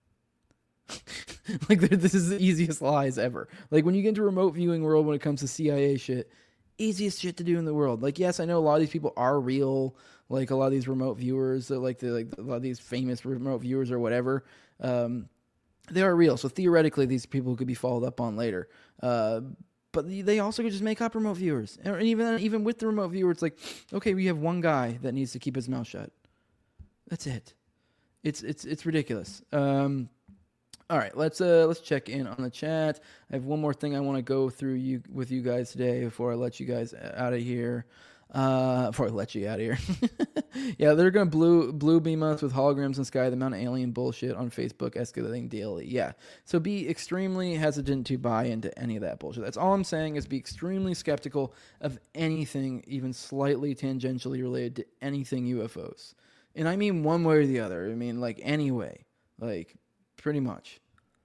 Like, this is the easiest lies ever. Like, when you get into remote viewing world when it comes to C I A shit, easiest shit to do in the world. Like, yes, I know a lot of these people are real. Like, a lot of these remote viewers, like, the, like a lot of these famous remote viewers or whatever, um, they are real. So, theoretically, these people could be followed up on later. Uh, but they also could just make up remote viewers. And even, even with the remote viewer, it's like, okay, we have one guy that needs to keep his mouth shut. That's it. It's it's it's ridiculous. Um, all right, let's uh let's check in on the chat. I have one more thing I want to go through you with you guys today before I let you guys out of here. Uh, before I let you out of here. Yeah, they're gonna blue blue beam us with holograms in the sky. The amount of alien bullshit on Facebook escalating daily. Yeah, so be extremely hesitant to buy into any of that bullshit. That's all I'm saying is be extremely skeptical of anything even slightly tangentially related to anything U F Os. And I mean one way or the other. I mean, like, anyway. Like, pretty much.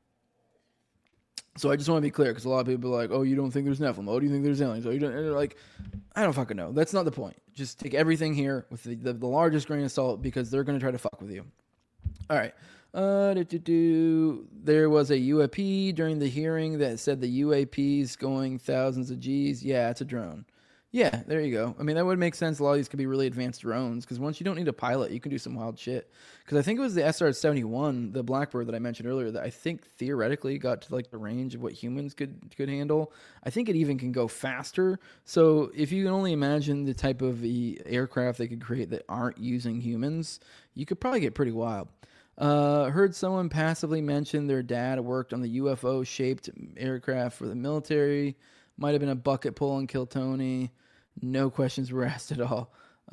So I just want to be clear, because a lot of people are like, oh, you don't think there's Nephilim? Oh, do you think there's aliens? Oh, you don't... And they're like, I don't fucking know. That's not the point. Just take everything here with the, the, the largest grain of salt, because they're going to try to fuck with you. All right. Uh, do, do, do. There was a U A P during the hearing that said the U A P's going thousands of G's. Yeah, it's a drone. Yeah, there you go. I mean, that would make sense. A lot of these could be really advanced drones, because once you don't need a pilot, you can do some wild shit. Because I think it was the S R seventy-one, the Blackbird that I mentioned earlier, that I think theoretically got to like the range of what humans could could handle. I think it even can go faster. So if you can only imagine the type of the aircraft they could create that aren't using humans, you could probably get pretty wild. Uh, heard someone passively mention their dad worked on the U F O-shaped aircraft for the military. Might have been a bucket pull and kill Tony. No questions were asked at all.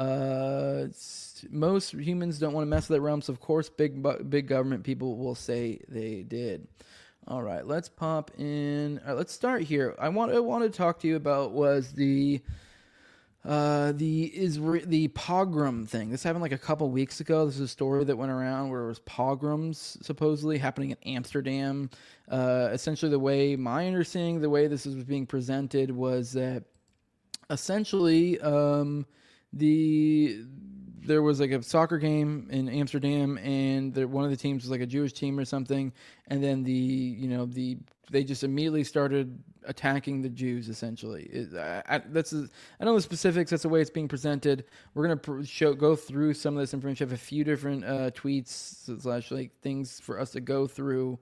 Uh, most humans don't want to mess with that realm, so of course big big government people will say they did. All right, let's pop in. All right, let's start here. I want I wanted to talk to you about was the uh, the is the pogrom thing. This happened like a couple weeks ago. This is a story that went around where it was pogroms supposedly happening in Amsterdam. Uh, essentially, the way my understanding, the way this was being presented was that essentially um, the there was like a soccer game in Amsterdam, and there, one of the teams was like a Jewish team or something, and then the you know the they just immediately started attacking the Jews. Essentially, it, I, I, that's a, I know the specifics. That's the way it's being presented. We're gonna pr- show go through some of this information. I have a few different uh, tweets slash like things for us to go through,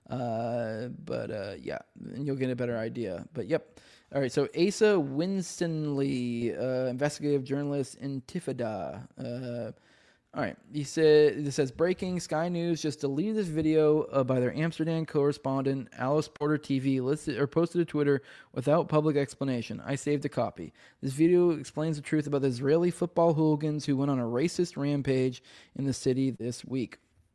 uh, but uh, yeah, and you'll get a better idea. But yep. All right, so Asa Winstanley, uh, investigative journalist, Intifada. Uh, all right, he said, this says, breaking, Sky News just deleted this video uh, by their Amsterdam correspondent, Alice Porter T V, listed or posted to Twitter without public explanation. I saved a copy. This video explains the truth about the Israeli football hooligans who went on a racist rampage in the city this week.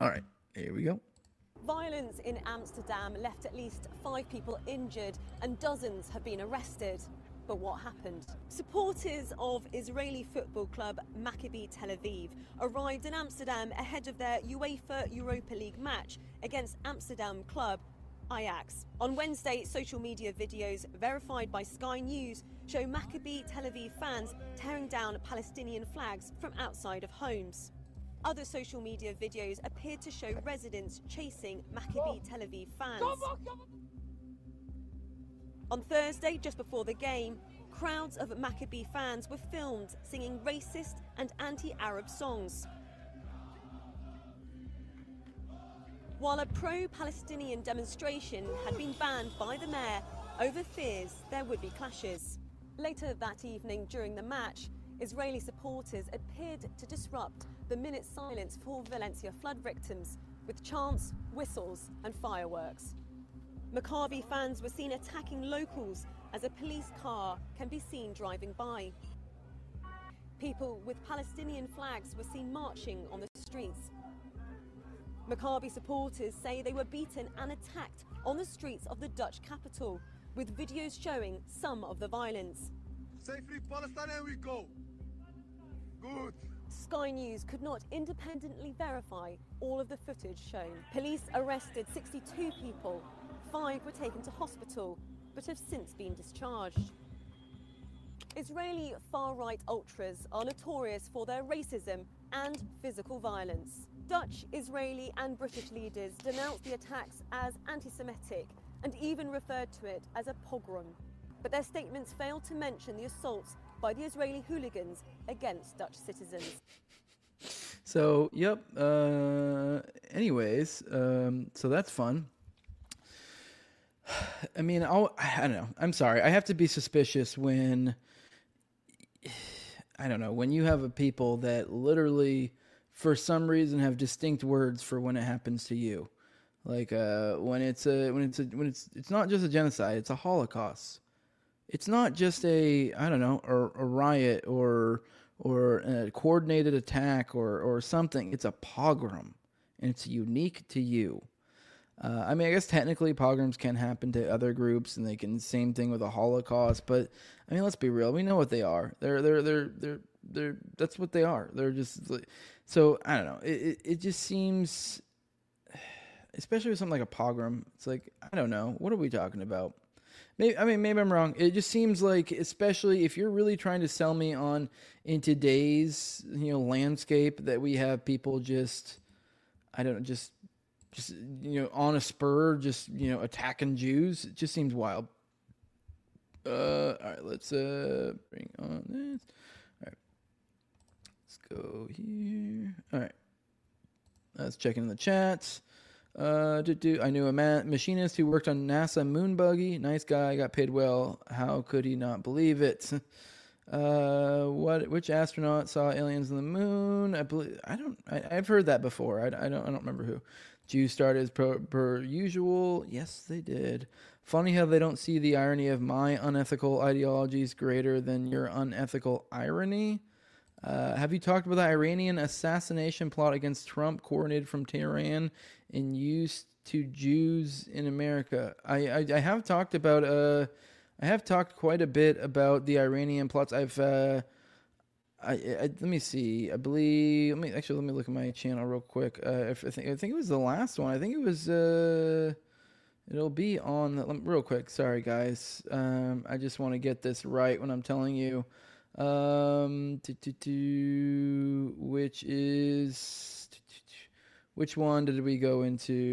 All right, here we go. Violence in Amsterdam left at least five people injured and dozens have been arrested. But what happened? Supporters of Israeli football club Maccabi Tel Aviv arrived in Amsterdam ahead of their UEFA Europa League match against Amsterdam club Ajax. On Wednesday, social media videos verified by Sky News show Maccabi Tel Aviv fans tearing down Palestinian flags from outside of homes. Other social media videos appeared to show residents chasing Maccabi Tel Aviv fans. On Thursday, just before the game, crowds of Maccabi fans were filmed singing racist and anti-Arab songs. While a pro-Palestinian demonstration had been banned by the mayor over fears there would be clashes. Later that evening during the match, Israeli supporters appeared to disrupt the minute silence for Valencia flood victims with chants, whistles and fireworks. Maccabi fans were seen attacking locals as a police car can be seen driving by. People with Palestinian flags were seen marching on the streets. Maccabi supporters say they were beaten and attacked on the streets of the Dutch capital, with videos showing some of the violence. Say free Palestine and we go. Good. Sky News could not independently verify all of the footage shown. Police arrested sixty-two people. Five were taken to hospital, but have since been discharged. Israeli far-right ultras are notorious for their racism and physical violence. Dutch, Israeli and British leaders denounced the attacks as anti-Semitic and even referred to it as a pogrom. But their statements failed to mention the assaults by the Israeli hooligans against Dutch citizens. So, yep. Uh, anyways, um, so that's fun. I mean, I'll, I don't know. I'm sorry. I have to be suspicious when, I don't know, when you have a people that literally, for some reason, have distinct words for when it happens to you. Like uh, when it's a when it's a when it's it's not just a genocide. It's a Holocaust. It's not just a I don't know a, a riot or or a coordinated attack or or something. It's a pogrom, and it's unique to you. Uh, I mean, I guess technically pogroms can happen to other groups, and they can same thing with a Holocaust. But I mean, let's be real. We know what they are. They're they're they're they're they're. That's what they are. They're just so I don't know. It it, it just seems, especially with something like a pogrom. It's like I don't know. What are we talking about? Maybe I mean maybe I'm wrong. It just seems like, especially if you're really trying to sell me on in today's you know landscape that we have people just I don't know just. Just, you know, on a spur, just, you know, attacking Jews. It just seems wild. Uh, all right, let's uh, bring on this. All right. Let's go here. All right. Let's check in the chats. Uh, do, do, I knew a ma- machinist who worked on NASA moon buggy. Nice guy, got paid well. How could he not believe it? Uh, what? Which astronaut saw aliens on the moon? I believe I don't. I, I've heard that before. I, I don't. I don't remember who. Jews started as per, per usual. Yes, they did. Funny how they don't see the irony of my unethical ideologies greater than your unethical irony. Uh, have you talked about the Iranian assassination plot against Trump, coordinated from Tehran and used to Jews in America? I I, I have talked about. Uh, I have talked quite a bit about the Iranian plots. I've. Uh, I, I let me see. I believe. Let me actually let me look at my channel real quick. Uh, if, I think I think it was the last one. I think it was. Uh, it'll be on the, real quick. Sorry guys. Um, I just want to get this right when I'm telling you. Um, to, to, to, which is to, to, to, which one did we go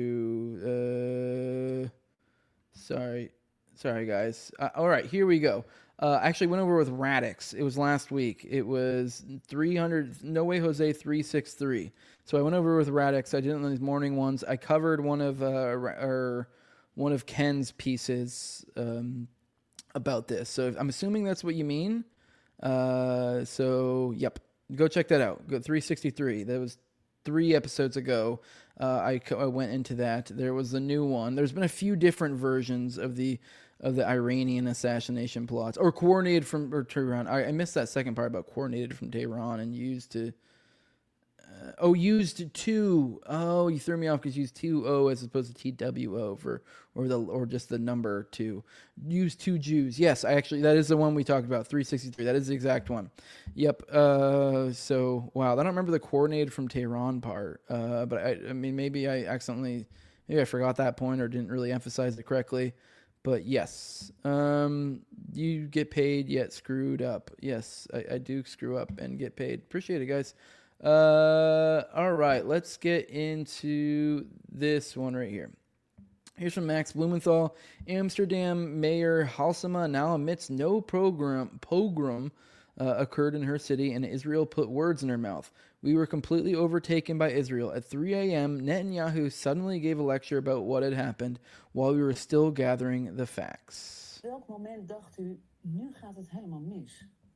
into? Uh, sorry, sorry guys. Uh, all right, here we go. Uh, actually went over with Radix. It was last week. It was three hundred, No Way Jose three sixty-three. So I went over with Radix. I did it on these morning ones. I covered one of, uh, or one of Ken's pieces, um, about this. So if, I'm assuming that's what you mean. Uh, so yep, go check that out. Go three sixty-three. That was three episodes ago. Uh, I, I went into that. There was the new one. There's been a few different versions of the, of the Iranian assassination plots, or coordinated from or Tehran. I, I missed that second part about coordinated from Tehran and used to. oh, used two. Oh, you threw me off because you used two O as opposed to T W O for, or the, or just the number two. Used two Jews. Yes, I actually, that is the one we talked about, three sixty-three. That is the exact one. Yep. Uh, so, wow, I don't remember the coordinated from Tehran part. Uh, but I, I mean, maybe I accidentally, maybe I forgot that point or didn't really emphasize it correctly. But yes, um, you get paid yet screwed up. Yes, I, I do screw up and get paid. Appreciate it, guys. Uh, all right, let's get into this one right here. Here's from Max Blumenthal. Amsterdam Mayor Halsema now admits no program, pogrom uh, occurred in her city and Israel put words in her mouth. We were completely overtaken by Israel. At three a.m., Netanyahu suddenly gave a lecture about what had happened while we were still gathering the facts. Welk moment dacht u, nu gaat het helemaal mis?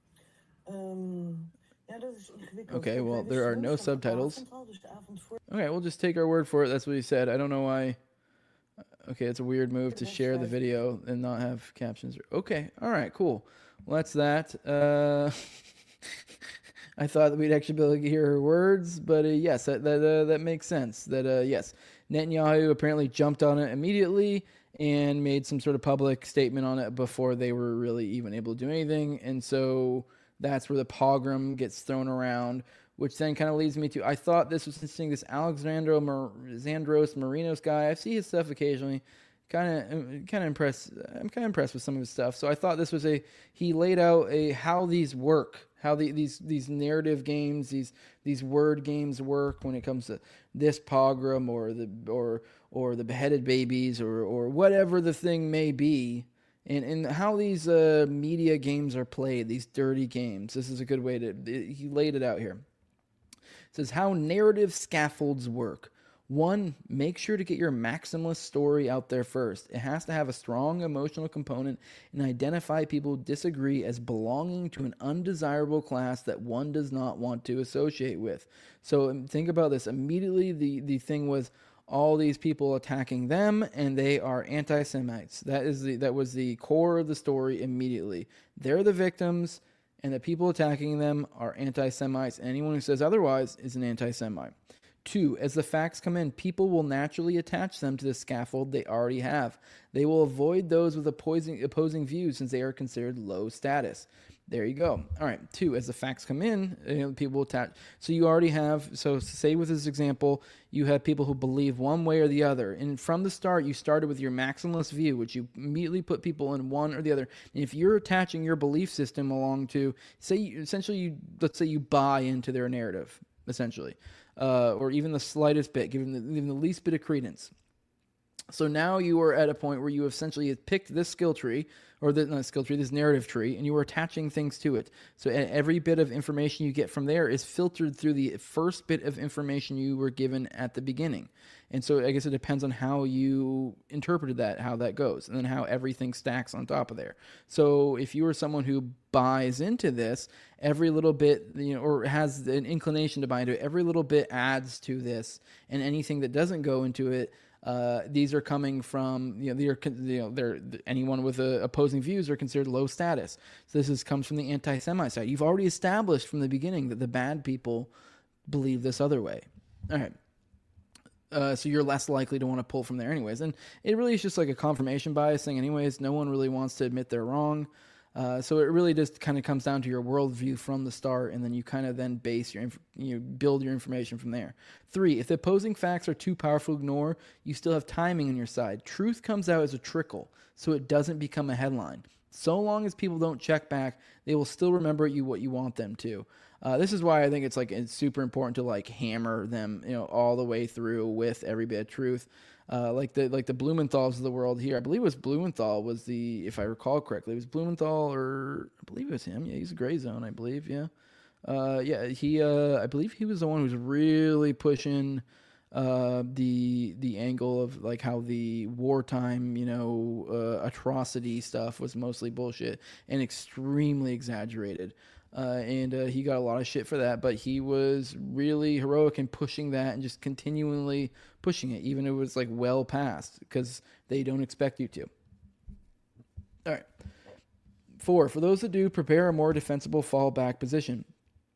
Um, ja, dat is ingewikkeld. Okay, well, there are no subtitles. Okay, we'll just take our word for it. That's what he said. I don't know why. Okay, it's a weird move to share the video and not have captions. Okay, all right, cool. Well, that's that. Uh... I thought that we'd actually be able to hear her words, but uh, yes, that that, uh, that makes sense. That uh, yes, Netanyahu apparently jumped on it immediately and made some sort of public statement on it before they were really even able to do anything, and so that's where the pogrom gets thrown around, which then kind of leads me to, I thought this was interesting, this Alexandro Mar- Zandros Marinos guy. I see his stuff occasionally. Kind of, kind of impressed. I'm kind of impressed with some of his stuff. So I thought this was a. He laid out a how these work, how the, these these narrative games, these these word games work when it comes to this pogrom or the or or the beheaded babies or or whatever the thing may be, and and how these uh, media games are played. These dirty games. This is a good way to. It, he laid it out here. It says how narrative scaffolds work. One, make sure to get your maximalist story out there first. It has to have a strong emotional component and identify people who disagree as belonging to an undesirable class that one does not want to associate with. So think about this. Immediately, the, the thing was all these people attacking them, and they are anti-Semites. That is the that was the core of the story immediately. They're the victims, and the people attacking them are anti-Semites. Anyone who says otherwise is an anti-Semite. Two, as the facts come in, people will naturally attach them to the scaffold they already have. They will avoid those with opposing, opposing views since they are considered low status. There you go. All right. Two, as the facts come in, you know, people will attach. So you already have, so say with this example, you have people who believe one way or the other. And from the start, you started with your maximalist view, which you immediately put people in one or the other. And if you're attaching your belief system along to, say, essentially, you let's say you buy into their narrative, essentially. Uh, or even the slightest bit, given the, even the least bit of credence. So now you are at a point where you essentially have picked this skill tree, or the not skill tree, this narrative tree, and you are attaching things to it. So every bit of information you get from there is filtered through the first bit of information you were given at the beginning. And so I guess it depends on how you interpreted that, how that goes, and then how everything stacks on top of there. So if you are someone who buys into this, every little bit, you know, or has an inclination to buy into it, every little bit adds to this, and anything that doesn't go into it, uh, these are coming from, you know, they're, you know, they're anyone with uh, opposing views are considered low status. So this is, comes from the anti-Semite side. You've already established from the beginning that the bad people believe this other way. All right. Uh, so you're less likely to want to pull from there anyways. And it really is just like a confirmation bias thing anyways. No one really wants to admit they're wrong. Uh, so it really just kind of comes down to your worldview from the start, and then you kind of then base your, inf- you build your information from there. Three, if the opposing facts are too powerful to ignore, you still have timing on your side. Truth comes out as a trickle, so it doesn't become a headline. So long as people don't check back, they will still remember you what you want them to. Uh, this is why I think it's like it's super important to like hammer them, you know, all the way through with every bit of truth. Uh, like the like the Blumenthals of the world here. I believe it was Blumenthal was the, if I recall correctly, it was Blumenthal, or I believe it was him. Yeah, he's a gray zone, I believe. Yeah, uh, yeah. He, uh, I believe he was the one who was really pushing uh, the the angle of like how the wartime, you know, uh, atrocity stuff was mostly bullshit and extremely exaggerated. Uh, and uh, he got a lot of shit for that, but he was really heroic in pushing that and just continually pushing it, even if it was like well past, because they don't expect you to. All right. Four, for those that do, prepare a more defensible fallback position.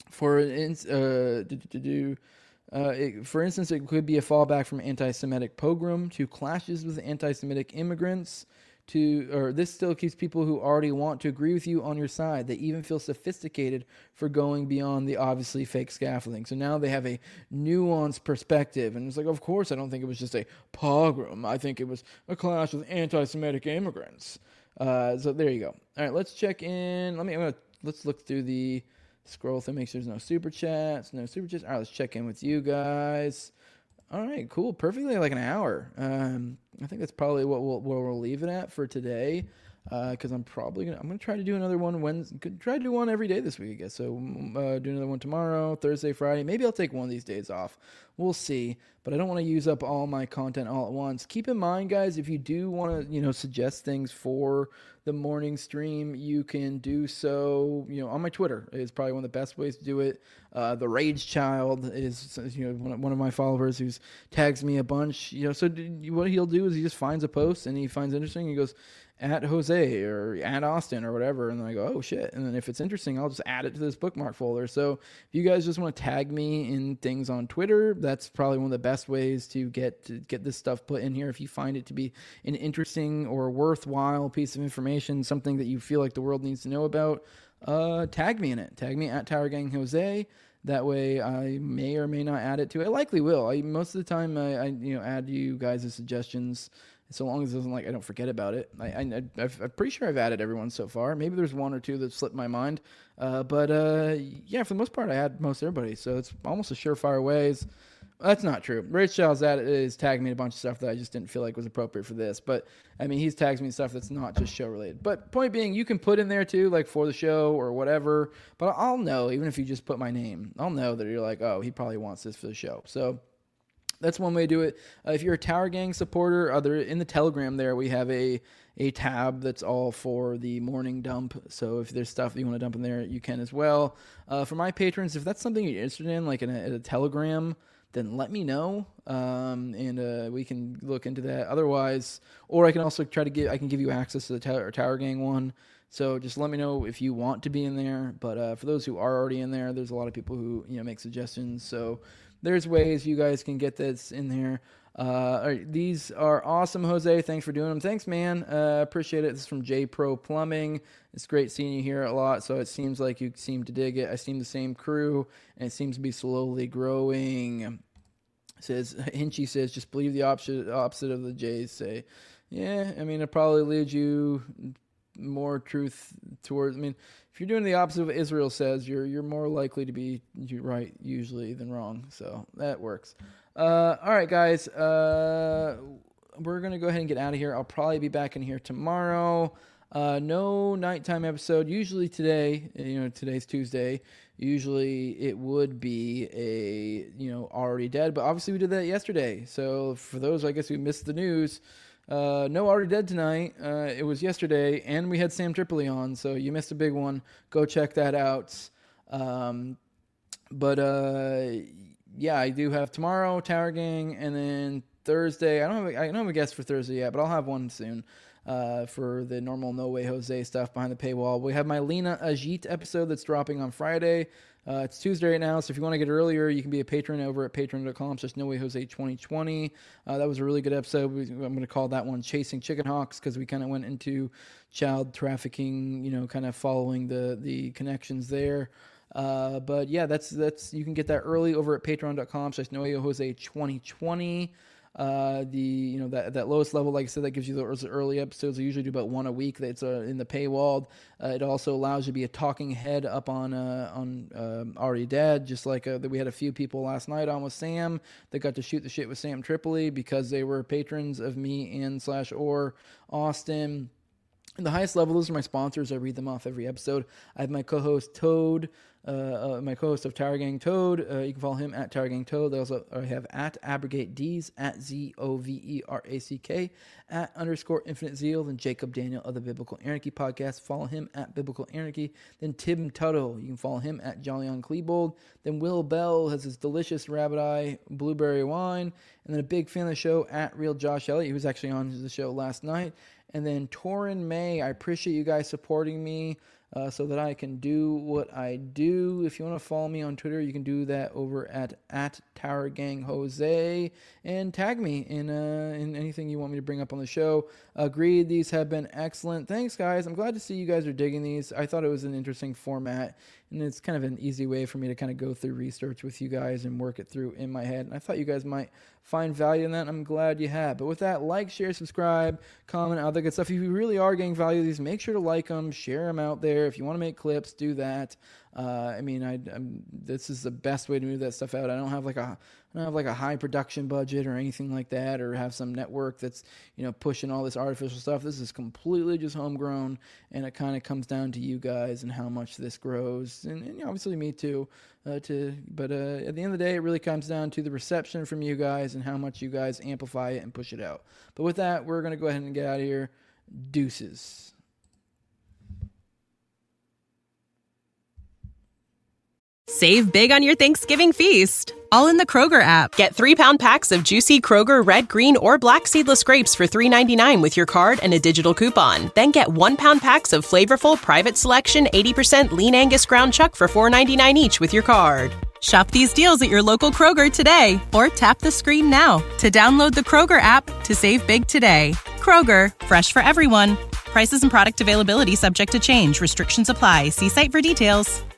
For ins- uh, do, do, do, uh, it, for instance, it could be a fallback from anti-Semitic pogrom to clashes with anti-Semitic immigrants. To or this still keeps people who already want to agree with you on your side. They even feel sophisticated for going beyond the obviously fake scaffolding. So now they have a nuanced perspective, and it's like, of course, I don't think it was just a pogrom. I think it was a clash with anti-Semitic immigrants. Uh, so there you go. All right, let's check in. Let me. I'm gonna let's look through the scroll through. Make sure there's no super chats. No super chats. All right, let's check in with you guys. All right, cool. Perfectly like an hour. Um, I think that's probably what we'll, where we'll leave it at for today. Because uh, I'm probably gonna I'm gonna try to do another one Wednesday. Try to do one every day this week, I guess. So uh, do another one tomorrow, Thursday, Friday. Maybe I'll take one of these days off. We'll see. But I don't want to use up all my content all at once. Keep in mind, guys, if you do want to, you know, suggest things for the morning stream, you can do so, you know, on my Twitter. Is probably one of the best ways to do it. Uh, the Rage Child is, you know, one, one of my followers who's tags me a bunch. You know, so what he'll do is he just finds a post and he finds interesting. He goes, at Jose or at Austin or whatever, and then I go, oh shit, and then if it's interesting, I'll just add it to this bookmark folder. So if you guys just want to tag me in things on Twitter, that's probably one of the best ways to get to get this stuff put in here. If you find it to be an interesting or worthwhile piece of information, something that you feel like the world needs to know about, uh, tag me in it. Tag me at Tower Gang Jose. That way, I may or may not add it to it. I likely will. I most of the time, I, I you know add you guys' suggestions. So long as it doesn't like I don't forget about it. I, I I've, I'm pretty sure I've added everyone so far. Maybe there's one or two that slipped my mind. Uh, but uh, yeah, for the most part, I had most everybody. So it's almost a surefire ways. That's not true. Rage Child's at is tagging me a bunch of stuff that I just didn't feel like was appropriate for this. But I mean, he's tags me stuff that's not just show related. But point being, you can put in there too, like for the show or whatever. But I'll know, even if you just put my name, I'll know that you're like, oh, he probably wants this for the show. So that's one way to do it. Uh, if you're a Tower Gang supporter, other in the Telegram there, we have a a tab that's all for the morning dump. So if there's stuff that you want to dump in there, you can as well. Uh, for my patrons, if that's something you're interested in, like in a, in a Telegram, then let me know, um, and uh, we can look into that. Otherwise, or I can also try to get, I can give you access to the Tower, Tower Gang one. So just let me know if you want to be in there. But uh, for those who are already in there, there's a lot of people who you know make suggestions. So there's ways you guys can get this in there. Uh, all right, these are awesome, Jose. Thanks for doing them. Thanks, man. Uh, appreciate it. This is from J Pro Plumbing. It's great seeing you here a lot. So it seems like you seem to dig it. I seem the same crew, and it seems to be slowly growing. It says Hinchy says, just believe the opposite opposite of the Jays say. Yeah, I mean, it probably leads you more truth towards. I mean, if you're doing the opposite of what Israel says, you're you're more likely to be right usually than wrong. So that works. Uh, all right, guys. Uh, we're gonna go ahead and get out of here. I'll probably be back in here tomorrow. Uh, no nighttime episode. Usually today, you know, today's Tuesday. Usually it would be a you know already dead, but obviously we did that yesterday. So for those, I guess who missed the news. Uh, no Already Dead tonight. Uh, it was yesterday, and we had Sam Tripoli on, so you missed a big one. Go check that out. Um, but uh, yeah, I do have tomorrow Tower Gang, and then Thursday. I don't have a, I don't have a guest for Thursday yet, but I'll have one soon. Uh, for the normal No Way Jose stuff behind the paywall. We have my Lena Ajit episode that's dropping on Friday. Uh, it's Tuesday right now, so if you want to get it earlier, you can be a patron over at patreon.com slash No Way Jose twenty twenty. Uh, that was a really good episode. We, I'm going to call that one Chasing Chicken Hawks because we kind of went into child trafficking, you know, kind of following the the connections there. Uh, but yeah, that's that's you can get that early over at patreon.com slash No Way Jose twenty twenty. Uh, the you know that that lowest level, like I said, that gives you those early episodes. I usually do about one a week. That's uh, in the paywall. Uh, it also allows you to be a talking head up on uh, on uh, Already Dead, just like uh, we had a few people last night on with Sam that got to shoot the shit with Sam Tripoli because they were patrons of me and slash or Austin. And the highest level, those are my sponsors. I read them off every episode. I have my co-host Toad, uh, uh, my co-host of Tower Gang Toad. Uh, you can follow him at Tower Gang Toad. They also I have at Abrogate D's, at Z O V E R A C K, at underscore Infinite Zeal. Then Jacob Daniel of the Biblical Anarchy Podcast. Follow him at Biblical Anarchy. Then Tim Tuttle. You can follow him at Jolly on Klebold. Then Will Bell has his delicious Rabbit Eye Blueberry Wine. And then a big fan of the show at Real Josh Elliott, who was actually on the show last night. And then Torin May, I appreciate you guys supporting me. uh, so that I can do what I do. If you want to follow me on Twitter, you can do that over at, at Tower Gang Jose, and tag me in, uh, in anything you want me to bring up on the show. Agreed, these have been excellent. Thanks, guys. I'm glad to see you guys are digging these. I thought it was an interesting format, and it's kind of an easy way for me to kind of go through research with you guys and work it through in my head. And I thought you guys might find value in that. I'm glad you have. But with that, like, share, subscribe, comment, all that good stuff. If you really are getting value of these, make sure to like them, share them out there. If you want to make clips, do that. Uh, I mean, I, I'm, this is the best way to move that stuff out. I don't have like a, I don't have like a high production budget or anything like that, or have some network that's, you know, pushing all this artificial stuff. This is completely just homegrown, and it kind of comes down to you guys and how much this grows, and, and obviously me too. Uh, to, but uh, at the end of the day, it really comes down to the reception from you guys and how much you guys amplify it and push it out. But with that, we're gonna go ahead and get out of here. Deuces. Save big on your Thanksgiving feast, all in the Kroger app. Get three-pound packs of juicy Kroger red, green, or black seedless grapes for three ninety-nine with your card and a digital coupon. Then get one-pound packs of flavorful Private Selection eighty percent lean Angus ground chuck for four ninety-nine each with your card. Shop these deals at your local Kroger today, or tap the screen now to download the Kroger app to save big today. Kroger, fresh for everyone. Prices and product availability subject to change. Restrictions apply. See site for details.